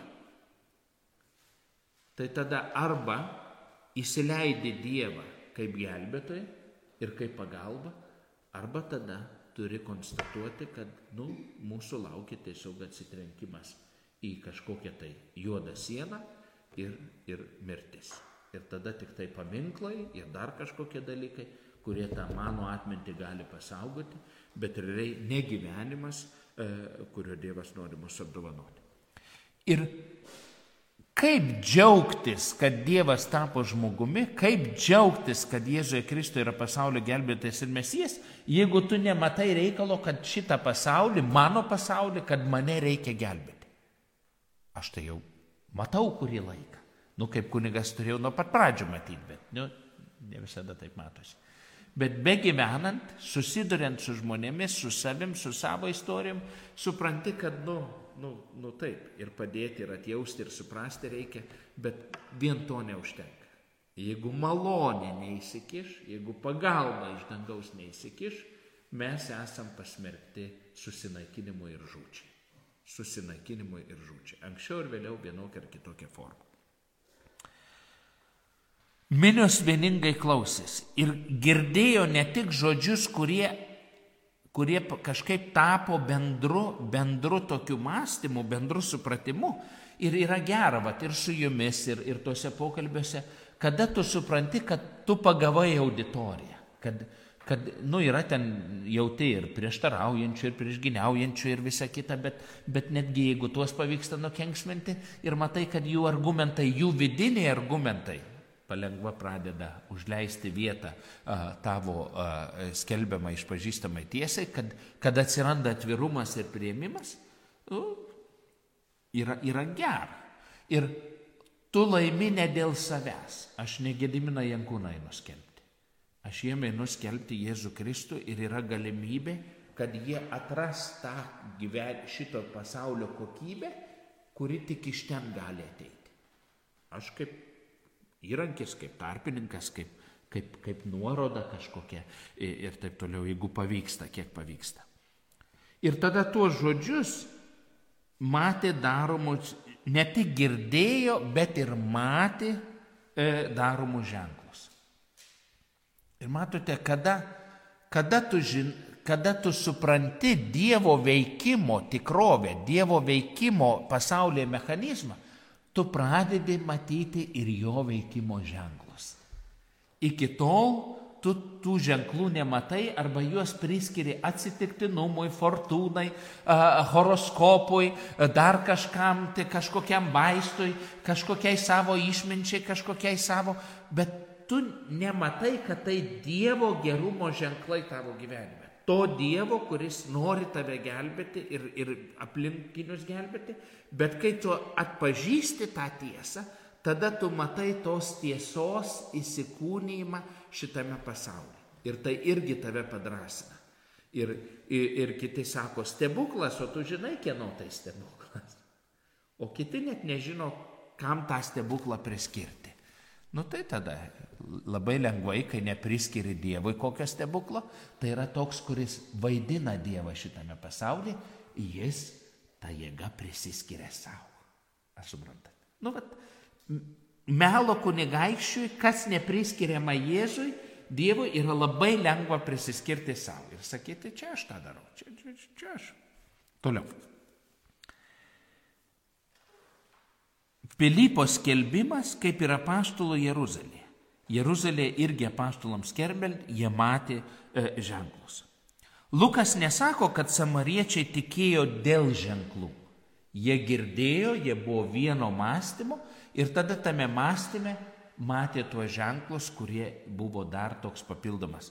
tai tada arba įsileidi Dievą kaip gelbėtoją ir kaip pagalba, arba tada turi konstatuoti, kad nu, mūsų laukia tiesiog atsitrenkimas į kažkokią tai juodą sieną ir, ir mirtis. Ir tada tik tai paminklai ir dar kažkokie dalykai, kurie tą mano atmintį gali pasaugoti, bet realiai negyvenimas, e, kurio Dievas nori mus apdovanoti. Ir kaip džiaugtis, kad Dievas tapo žmogumi, kaip džiaugtis, kad Jėzuje Kristuje yra pasaulio gelbėtojas ir Mesijas, jeigu tu nematai reikalo, kad šitą pasaulį, mano pasaulį, kad mane reikia gelbėti. Aš tai jau matau kurį laiką. Nu, kaip kunigas turėjau nuo pat pradžių matyti, bet nu, ne visada taip matosi. Bet begyvenant, susiduriant su žmonėmis, su savim, su savo istorijom, supranti, kad, nu, nu, nu taip, ir padėti, ir atjausti, ir suprasti reikia, bet vien to neužtenka. Jeigu malonė neįsikiš, jeigu pagalba iš dangaus neįsikiš, mes esam pasmerkti susinaikinimui ir žūčiai. Susinaikinimui ir žūčiai. Anksčiau ir vėliau vienokia ar kitokia forma. Minios vieningai klausėsi ir girdėjo ne tik žodžius, kurie, kurie kažkaip tapo bendru, bendru tokiu mąstymu, bendru supratimu. Ir yra gera, vat, ir su jumis, ir, ir tuose pokalbiuose, kada tu supranti, kad tu pagavai auditoriją, kad kad, nu, yra ten jauti ir prieštaraujančių, ir priešginiaujančių, ir visa kita, bet, bet netgi jeigu tuos pavyksta nukenksminti ir matai, kad jų argumentai, jų vidiniai argumentai palengva pradeda užleisti vietą a, tavo a, skelbiamai išpažįstamai tiesai, kad, kad atsiranda atvirumas ir priėmimas, nu, yra, yra gera. Ir tu laimi ne dėl savęs. Aš ne Gediminą Jankūną einu skelbti. Aš jiem einu skelbti Jėzų Kristų ir yra galimybė, kad jie atras tą gyven, šito pasaulio kokybę, kuri tik iš ten gali ateiti. Aš kaip įrankis, kaip tarpininkas, kaip, kaip, kaip nuoroda kažkokia ir taip toliau, jeigu pavyksta, kiek pavyksta. Ir tada tuos žodžius matė daromus, ne tik girdėjo, bet ir matė e, daromus ženklus. Ir matote, kada, kada, tu žin, kada tu supranti Dievo veikimo tikrovę, Dievo veikimo pasaulyje mechanizmą, tu pradedi matyti ir jo veikimo ženklus. Iki tol tu tų ženklų nematai arba juos priskiri atsitiktinumui, fortūnai, horoskopui, dar kažkam, tai kažkokiam vaistui, kažkokiai savo išminčiai, kažkokiai savo, bet tu nematai, kad tai Dievo gerumo ženklai tavo gyvenime. To Dievo, kuris nori tave gelbėti ir, ir aplinkinius gelbėti, bet kai tu atpažįsti tą tiesą, tada tu matai tos tiesos įsikūnijimą šitame pasaulyje. Ir tai irgi tave padrasina. Ir, ir, ir kiti sako stebuklas, o tu žinai, kieno tai stebuklas. O kiti net nežino, kam tą stebuklą priskirti. Nu tai tada labai lengvai, kai nepriskiri Dievui kokio stebuklo, tai yra toks, kuris vaidina Dievą šitame pasaulyje, jis tą jėgą prisiskiria savo. Aš suprantat. Nu, vat, melo kunigaikščiui, kas nepriskiriama Jėzui, Dievui yra labai lengva prisiskirti savo ir sakyti, čia aš tą darau, čia, čia, čia aš. Toliau. Pilypo skelbimas kaip ir apaštalų Jeruzalėje. Jeruzalėje irgi apaštalams skelbiant, jie matė e, ženklus. Lukas nesako, kad samariečiai tikėjo dėl ženklų. Jie girdėjo, jie buvo vieno mąstymo ir tada tame mąstyme matė tuos ženklus, kurie buvo dar toks papildomas.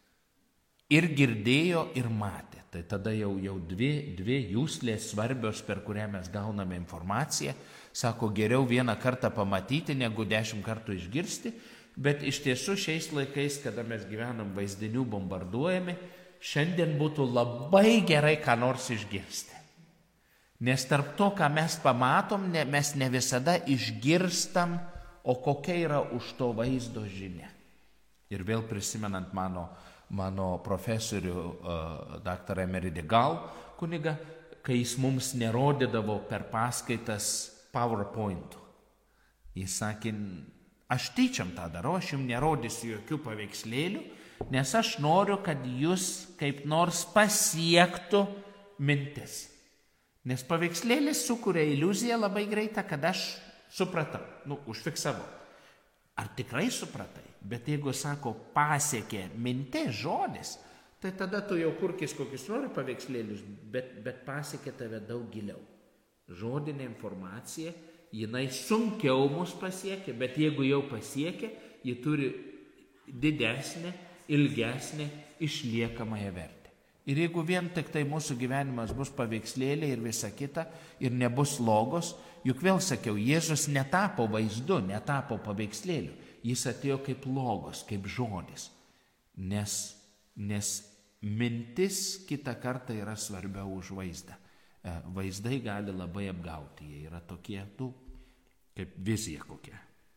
Ir girdėjo, ir matė. Tai tada jau, jau dvi, dvi jūslės svarbios, per kurią mes gauname informaciją. Sako, geriau vieną kartą pamatyti, negu dešimt kartų išgirsti. Bet iš tiesų šiais laikais, kada mes gyvenam vaizdinių bombarduojami, šiandien būtų labai gerai ką nors išgirsti. Nes tarp to, ką mes pamatom, ne, mes ne visada išgirstam, o kokia yra už to vaizdo žinia. Ir vėl prisimenant mano, mano profesorių, uh, daktarą Emeridį Gal kunigą, kai jis mums nerodydavo per paskaitas PowerPointų. Jis sakė, aš tyčiam tą darau, aš jums nerodysiu jokių paveikslėlių, nes aš noriu, kad jūs kaip nors pasiektų mintis. Nes paveikslėlis sukuria iliuziją labai greitą, kad aš supratau, nu, užfiksavau. Ar tikrai supratai? Bet jeigu sako, pasiekė mintis, žodis, tai tada tu jau kurkis kokius nori paveikslėlius, bet, bet pasiekė tave daug giliau. Žodinė informacija, jinai sunkiau mus pasiekia, bet jeigu jau pasiekia, ji turi didesnę, ilgesnę, išliekamąją vertę. Ir jeigu vien tik tai mūsų gyvenimas bus paveikslėlė ir visa kita, ir nebus logos, juk vėl sakiau, Jėzus netapo vaizdu, netapo paveikslėliu, jis atėjo kaip logos, kaip žodis, nes, nes mintis kitą kartą yra svarbiau už vaizdą. Vaizdai gali labai apgauti, jie yra tokie, tu, kaip vizija kokia.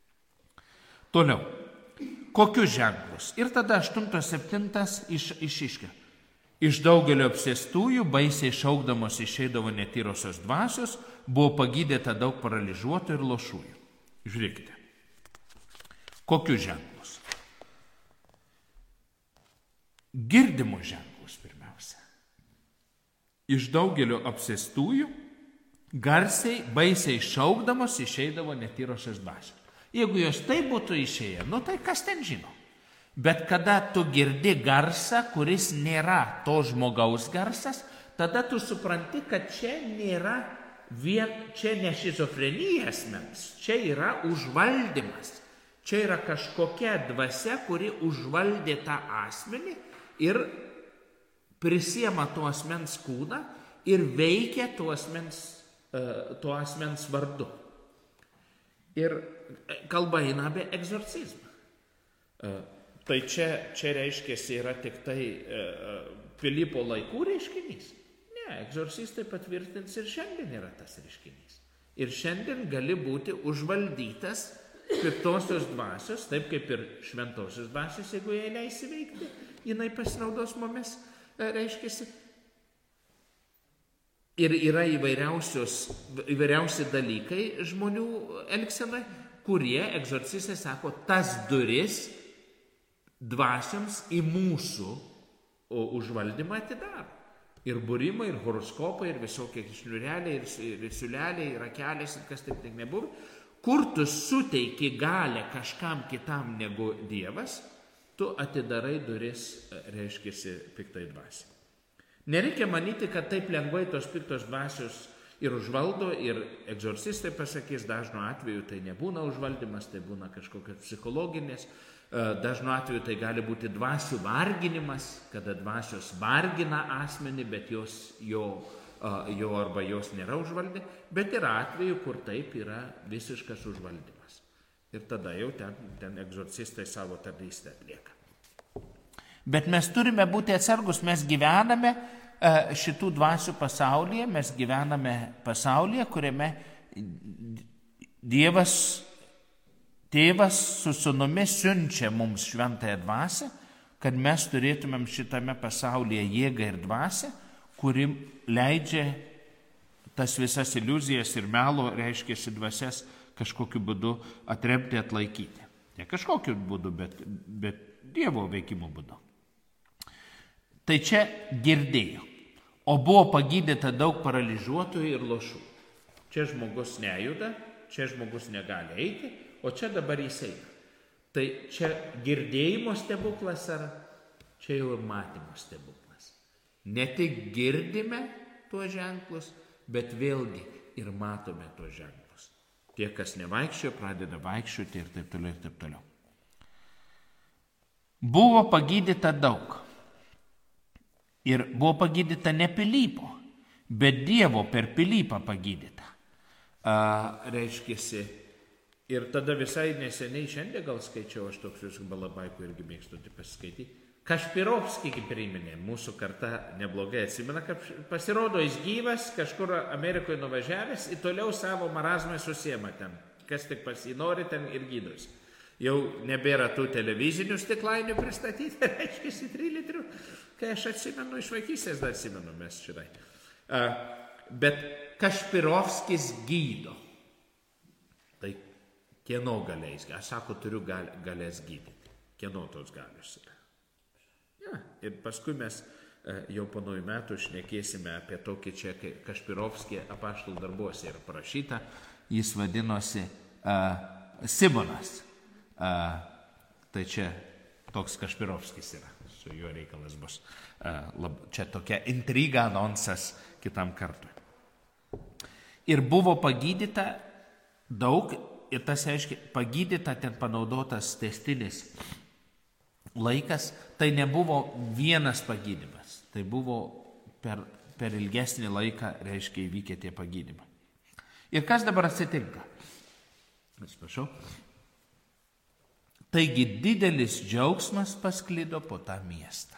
Toliau, kokius ženklus? Ir tada aštuntas, septintas iš, išiškia. Iš daugelio apsėstųjų, baisiai šaukdamos išeidavo netyrosios dvasios, buvo pagydyta daug paralyžiuotų ir lošųjų. Žiūrėkite, kokius ženklus? Girdimo ženklus pirmiausia. Iš daugelio apsėstųjų, garsiai, baisiai šaukdamos išeidavo netyrosios dvasios. Jeigu jos tai būtų išėję, nu tai kas ten žino? Bet kada tu girdi garsą, kuris nėra to žmogaus garsas, tada tu supranti, kad čia nėra vien, čia ne šizofrenija asmens, čia yra užvaldymas. Čia yra kažkokia dvasia, kuri užvaldė tą asmenį ir prisiema to asmens kūną ir veikia to asmens, to asmens vardu. Ir kalba eina apie egzorcizmą. Tai čia, čia reiškiasi yra tik tai e, Pilypo laikų reiškinys. Ne, egzorcistai patvirtins ir šiandien yra tas reiškinys. Ir šiandien gali būti užvaldytas piktosios dvasios, taip kaip ir šventosios dvasios, jeigu jai leisi veikti, jinai pasinaudos mumis, e, reiškiasi. Ir yra įvairiausi dalykai žmonių elgsenai, kurie egzorcistai sako, tas duris dvasioms į mūsų užvaldymą atidaro. Ir būrimai, ir horoskopai, ir visokie šliureliai, ir siūleliai, ir rakelės, ir kas taip tik nebuvo. Kur tu suteiki galę kažkam kitam negu Dievas, tu atidarai duris, reiškiasi, piktai dvasiai. Nereikia manyti, kad taip lengvai tos piktos dvasios ir užvaldo, ir egzorcistai pasakys, dažnu atveju tai nebūna užvaldymas, tai būna kažkokios psichologinės. Dažnu atveju tai gali būti dvasių varginimas, kada dvasios vargina asmenį, bet jos, jo, jo arba jos nėra užvaldę, bet yra atveju, kur taip yra visiškas užvaldymas. Ir tada jau ten, ten egzorcistai savo tarnystę atlieka. Bet mes turime būti atsargus, mes gyvename šitų dvasių pasaulyje, mes gyvename pasaulyje, kuriame Dievas Tėvas su sūnumi siunčia mums šventąją dvasią, kad mes turėtumėm šitame pasaulyje jėgą ir dvasią, kuri leidžia tas visas iliuzijas ir melo, reiškiasi dvasias, kažkokiu būdu atremti, atlaikyti. Ne kažkokiu būdu, bet, bet Dievo veikimo būdu. Tai čia girdėjo. O buvo pagydyta daug paralyžiuotojų ir lošų. Čia žmogus nejuda, čia žmogus negali eiti, o čia dabar jis eina. Tai čia girdėjimo stebuklas ar čia jau ir matymo stebuklas. Ne tik girdime tuos ženklus, bet vėlgi ir matome tuos ženklus. Tie, kas nevaikščiojo, pradeda vaikščioti ir taip toliau ir taip toliau. Buvo pagydyta daug. Ir buvo pagydyta ne Pilypo, bet Dievo per Pilypą pagydyta. A, reiškėsi, ir tada visai neseniai, šiandien gal skaičiau, aš toks jūs balabaikų irgi mėgstu pasiskaityti, Kašpirovskį priminė, mūsų karta neblogai atsimena, kad pasirodo jis gyvas, kažkur Amerikoje nuvažiavęs, ir toliau savo marazmai susiema ten, kas tik pasinori ten ir gydos. Jau nebėra tų televizinių stiklainių pristatyti, reiškėsi trilitrių, kai aš atsimenu, iš vaikystės dar atsimenu mes šitai. Bet Kašpirovskis gydo. Tai kieno galiais? Aš sako, turiu gal, galės gydyti. Kieno tos galios yra? Ja, ir paskui mes jau po naujų metų šnekėsime apie tokį čia, kai Kašpirovskį apaštalų darbuose yra parašyta. Jis vadinosi uh, Simonas. Uh, tai čia toks Kašpirovskis yra, su juo reikalas bus. Uh, lab, čia tokia intriga, anonsas kitam kartui. Ir buvo pagydyta daug, ir tas reiškia, pagydyta ten panaudotas tęstinis laikas, tai nebuvo vienas pagydymas, tai buvo per, per ilgesnį laiką, reiškia, įvykę tie pagydymai. Ir kas dabar atsitinka? Atsiprašau. Taigi didelis džiaugsmas pasklido po tą miestą.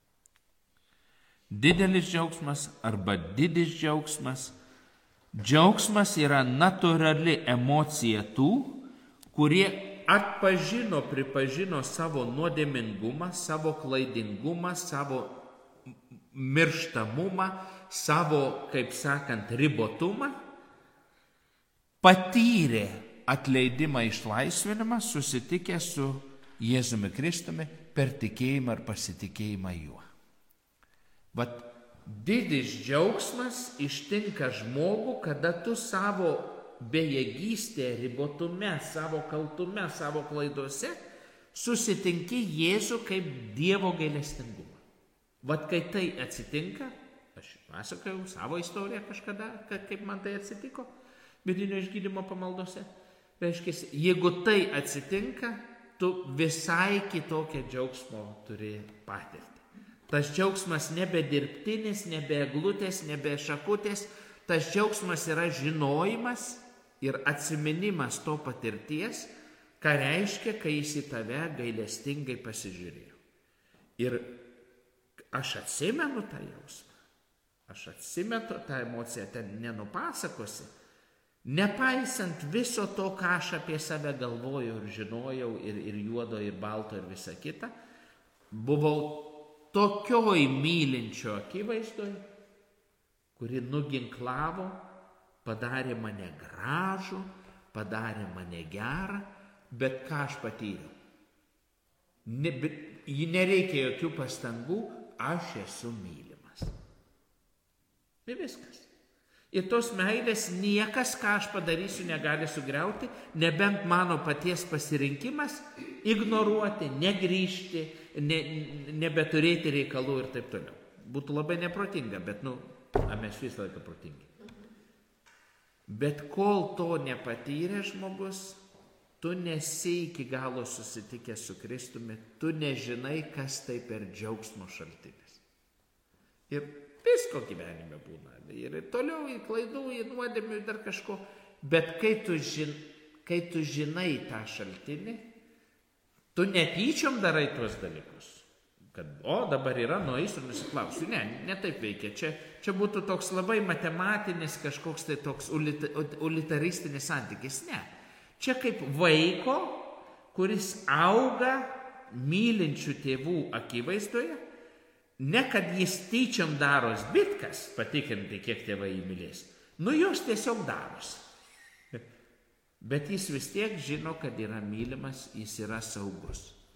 Didelis džiaugsmas arba didis džiaugsmas. Džiaugsmas yra natūrali emocija tų, kurie atpažino, pripažino savo nuodėmingumą, savo klaidingumą, savo mirštamumą, savo, kaip sakant, ribotumą, patyrė atleidimą, išlaisvinimą, susitikę su Jėzumi Kristumi per tikėjimą ir pasitikėjimą juo. Vat didis džiaugsmas ištinka žmogų, kada tu savo bejėgystėje, ribotume, savo kaltume, savo klaidose susitinki Jėzų kaip Dievo gailestingumą. Vat kai tai atsitinka, aš pasakojau savo istoriją kažkada, kaip man tai atsitiko, vidinio išgydymo pamaldose. Reiškia, jeigu tai atsitinka, tu visai kitokią džiaugsmo turi patirti. Tas džiaugsmas nebe dirbtinis, nebe eglutės, nebe šakutės, tas džiaugsmas yra žinojimas ir atsiminimas to patirties, ką reiškia, kai jis į tave gailestingai pasižiūrėjo. Ir aš atsimenu tą jausmą, aš atsimenu tą emociją, ten nenupasakosi. Nepaisant viso to, ką aš apie save galvojau ir žinojau, ir, ir juodo, ir balto, ir visa kita, buvau tokioj mylinčio akivaizdoj, kuri nuginklavo, padarė mane gražų, padarė mane gerą, bet ką aš patyriau? Ne, ji nereikia jokių pastangų, aš esu mylimas. Ir viskas. Ir tos meilės niekas, ką aš padarysiu, negali sugriauti, nebent mano paties pasirinkimas ignoruoti, negrįžti, ne, nebeturėti reikalų ir taip toliau. Būtų labai neprotinga, bet, nu, a, mes visą laiką protingi. Bet kol to nepatyrė žmogus, tu nesi iki galo susitikęs su Kristumi, tu nežinai, kas tai per džiaugsmo šaltinis. Ir visko gyvenime būna. Ir toliau į klaidų, į nuodėmių, į dar kažko. Bet kai tu, žin, kai tu žinai tą šaltinį, tu netyčiom darai tuos dalykus. Kad, o, dabar yra, nueisiu ir nusiklausiu. Ne, ne taip veikia. Čia, čia būtų toks labai matematinis, kažkoks tai toks utilitaristinis santykis. Ne. Čia kaip vaiko, kuris auga mylinčių tėvų akivaizdoje, ne kad jis tyčiom daros bitkas, patikrinti, kiek tėvai jį mylės. Nu, jos tiesiog daros. Bet jis vis tiek žino, kad yra mylimas, jis yra saugus.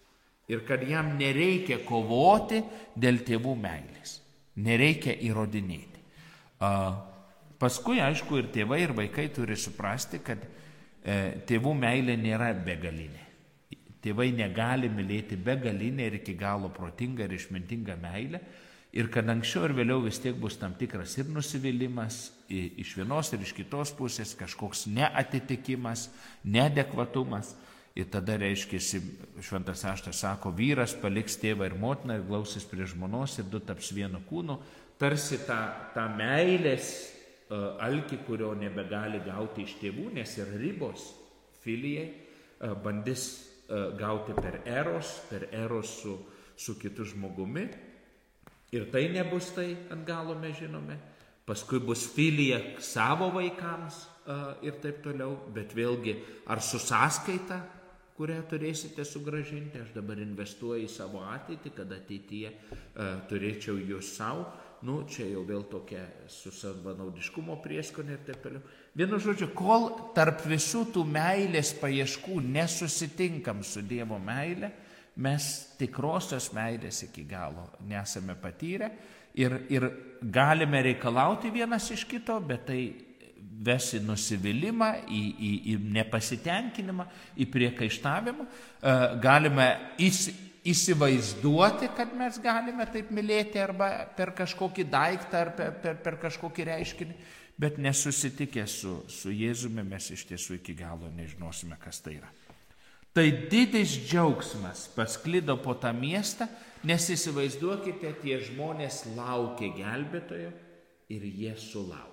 Ir kad jam nereikia kovoti dėl tėvų meilės. Nereikia įrodinėti. Paskui, aišku, ir tėvai, ir vaikai turi suprasti, kad tėvų meilė nėra begalinė. Tėvai negali mylėti begalinę ir iki galo protingą ir išmintingą meilę. Ir kad anksčiau ir vėliau vis tiek bus tam tikras ir nusivylimas iš vienos ir iš kitos pusės, kažkoks neatitikimas, neadekvatumas. Ir tada reiškia, šventas raštas sako, vyras paliks tėvą ir motiną ir glausis prie žmonos ir du taps vienu kūnu. Tarsi tą, tą meilės uh, alkį, kurio nebegali gauti iš tėvų, nes yra ribos filijai, uh, bandys uh, gauti per eros, per eros su, su kitu žmogumi. Ir tai nebus tai, ant galo mes žinome. Paskui bus filija savo vaikams uh, ir taip toliau, bet vėlgi ar su sąskaita, kurią turėsite sugrąžinti, aš dabar investuoju į savo ateitį, kad ateityje uh, turėčiau jūs savo, nu čia jau vėl tokia su savanaudiškumo prieskonė ir taip toliau. Vienu žodžiu, kol tarp visų tų meilės paieškų nesusitinkam su Dievo meile, mes tikrosios meilės iki galo nesame patyrę ir, ir galime reikalauti vienas iš kito, bet tai ves į nusivylimą, į, į, į nepasitenkinimą, į priekaištavimą. Galime įsi, įsivaizduoti, kad mes galime taip mylėti arba per kažkokį daiktą ar per, per, per kažkokį reiškinį, bet nesusitikę su, su Jėzumi mes iš tiesų iki galo nežinosime, kas tai yra. Tai didis džiaugsmas pasklido po tą miestą, nes įsivaizduokite, tie žmonės laukė gelbėtojo ir jie sulaukė.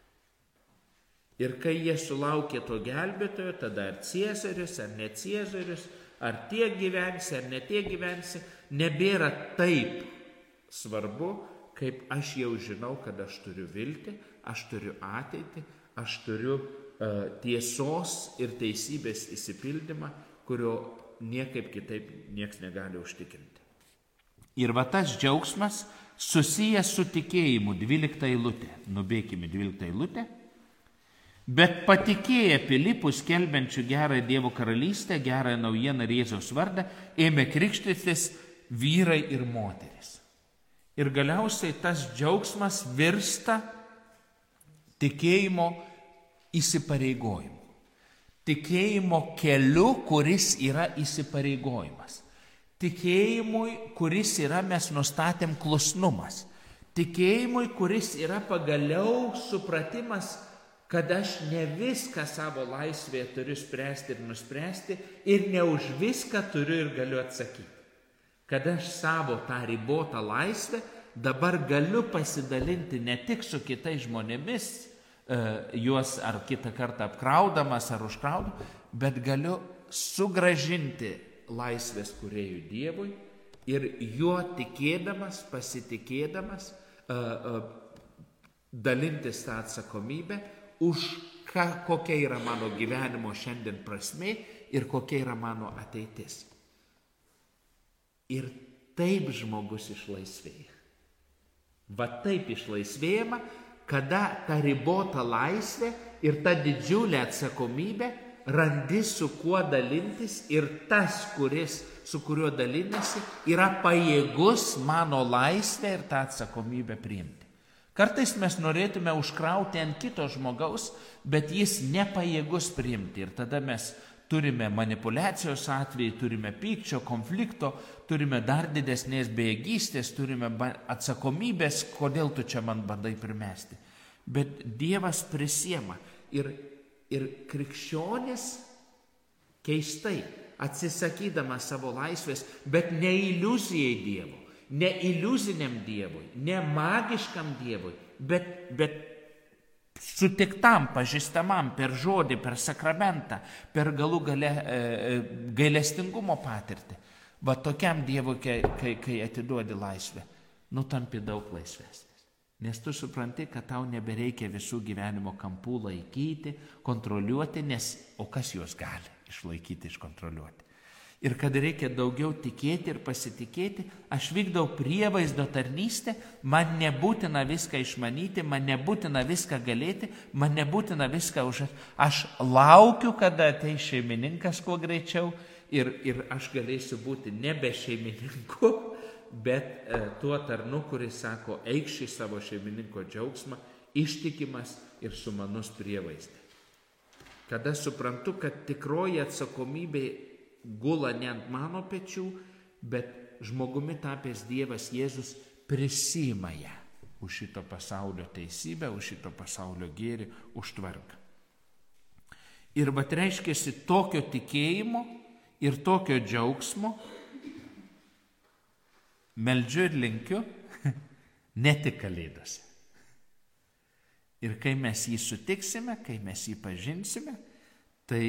Ir kai jie sulaukė to gelbėtojo, tada ar Ciesorius, ar ne Ciesorius, ar tiek gyvensi, ar ne tiek gyvensi, nebėra taip svarbu, kaip aš jau žinau, kad aš turiu viltį, aš turiu ateitį, aš turiu uh, tiesos ir teisybės įsipildymą, kurio niekaip kitaip nieks negali užtikrinti. Ir va tas džiaugsmas susijęs su tikėjimu, dvylikta eilutė. Nubėkime dvyliktą eilutę. Bet patikėję Pilipų skelbiančių gerąją Dievo karalystę, gerąją naujieną ir Jėzaus vardą, ėmė krikštytis vyrai ir moteris. Ir galiausiai tas džiaugsmas virsta tikėjimo įsipareigojimu. Tikėjimo keliu, kuris yra įsipareigojimas. Tikėjimui, kuris yra, mes nustatėm, klusnumas. Tikėjimui, kuris yra pagaliau supratimas, kad aš ne viską savo laisvėje turiu spręsti ir nuspręsti ir ne už viską turiu ir galiu atsakyti. Kad aš savo tą ribotą laisvę dabar galiu pasidalinti ne tik su kitais žmonėmis, juos ar kitą kartą apkraudamas ar užkraudamas, bet galiu sugrąžinti laisvės kūrėjų Dievui ir juo tikėdamas, pasitikėdamas, dalintis tą atsakomybę už ką, kokia yra mano gyvenimo šiandien prasmė ir kokia yra mano ateitis. Ir taip žmogus išlaisvėja. Va taip išlaisvėjama, kada ta ribota laisvė ir ta didžiulė atsakomybė randi su kuo dalintis ir tas, kuris, su kuriuo dalinasi, yra pajėgus mano laisvę ir tą atsakomybę priimti. Kartais mes norėtume užkrauti ant kito žmogaus, bet jis nepajėgus priimti. Ir tada mes turime manipulacijos atvejį, turime pykčio, konflikto, turime dar didesnės bejėgystės, turime atsakomybės, kodėl tu čia man bandai primesti. Bet Dievas prisiema. Ir, ir krikščionis keistai, atsisakydamas savo laisvės, bet ne iliuzijai Dievo. Ne iliuziniam Dievui, ne magiškam Dievui, bet, bet sutiktam, pažįstamam per žodį, per sakramentą, per galų gale e, gailestingumo patirtį. Va tokiam Dievui, kai, kai, kai atiduodi laisvę, nu tampi daug laisvesnis. Nes tu supranti, kad tau nebereikia visų gyvenimo kampų laikyti, kontroliuoti, nes o kas juos gali išlaikyti, iškontroliuoti. Ir kad reikia daugiau tikėti ir pasitikėti, aš vykdau prievaizdo tarnystę, man nebūtina viską išmanyti, man nebūtina viską galėti, man nebūtina viską už... Aš laukiu, kada ateis šeimininkas kuo greičiau ir, ir aš galėsiu būti nebe šeimininku, bet e, tuo tarnu, kuris sako, eikš į savo šeimininko džiaugsmą, ištikimas ir sumanus prievaizdai. Kada suprantu, kad tikroji atsakomybė gula ne ant mano pečių, bet žmogumi tapęs Dievas Jėzus prisima ją už šito pasaulio teisybę, už šito pasaulio gėrį, už tvarką. Ir vat reiškiasi tokio tikėjimo ir tokio džiaugsmo meldžiu ir linkiu ne tik Kalėdose. Ir kai mes jį sutiksime, kai mes jį pažinsime, tai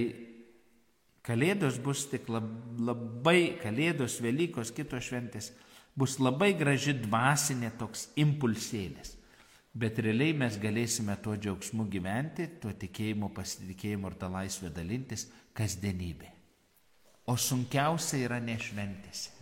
Kalėdos bus tik labai, Kalėdos, Velykos, kitos šventės, bus labai graži dvasinė toks impulsėlis. Bet realiai mes galėsime tuo džiaugsmu gyventi, tuo tikėjimu, pasitikėjimu ir tą laisvę dalintis kasdienybė. O sunkiausia yra ne šventėse.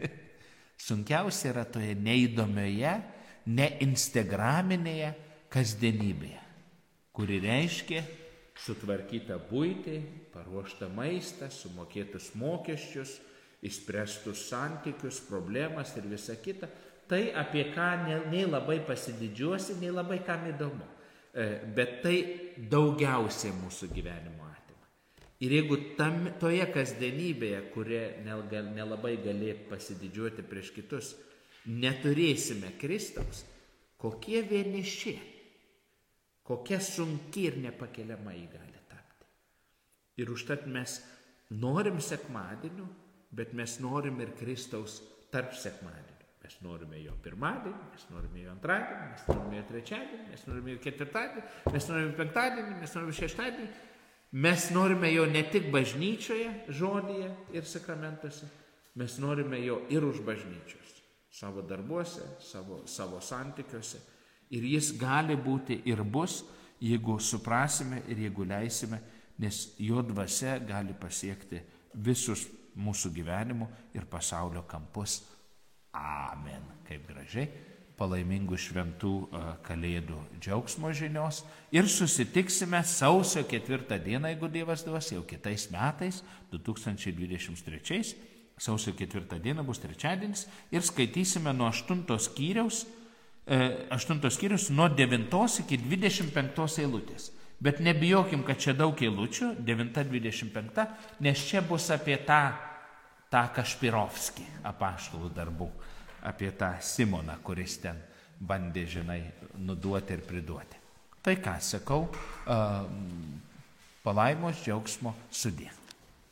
Sunkiausia yra toje neįdomioje, neinstagraminėje kasdienybėje, kuri reiškia sutvarkytą buitį, paruoštą maistą, sumokėtus mokesčius, išspręstus santykius, problemas ir visa kita. Tai, apie ką nei labai pasididžiuosi, nei labai kam įdomu. Bet tai daugiausiai mūsų gyvenimo atima. Ir jeigu tam, toje kasdienybėje, kurie nelabai gali pasididžiuoti prieš kitus, neturėsime Kristaus, kokie vieniši, kokia sunki ir nepakeliama jį gali tapti. Ir užtat mes norim sekmadienių, bet mes norim ir Kristaus tarp sekmadienių. Mes norime jo pirmadienį, mes norime jo antradienį, mes norime jo trečiadienį, mes norime jo ketvirtadienį, mes norime penktadienį, mes norime šeštadienį. Mes norime jo ne tik bažnyčioje, žodyje ir sakramentuose, mes norime jo ir už bažnyčios, savo darbuose, savo, savo santykiuose. Ir jis gali būti ir bus, jeigu suprasime ir jeigu leisime, nes jo dvasia gali pasiekti visus mūsų gyvenimo ir pasaulio kampus. Amen. Kaip gražiai, palaimingų šventų Kalėdų džiaugsmo žinios. Ir susitiksime sausio ketvirtą dieną, jeigu Dievas duos, jau kitais metais, du tūkstančiai dvidešimt trečiais, sausio ketvirtą dieną bus trečiadienis, ir skaitysime nuo aštuntos skyriaus, aštuntos skyrius nuo devintos iki dvidešimt penktos eilutės. Bet nebijokim, kad čia daug eilučių, devinta dvidešimt penkta, nes čia bus apie tą, tą Kašpirovskį apaštalų darbų, apie tą Simoną, kuris ten bandė, žinai, nuduoti ir priduoti. Tai ką sakau, palaimos, džiaugsmo, sudie.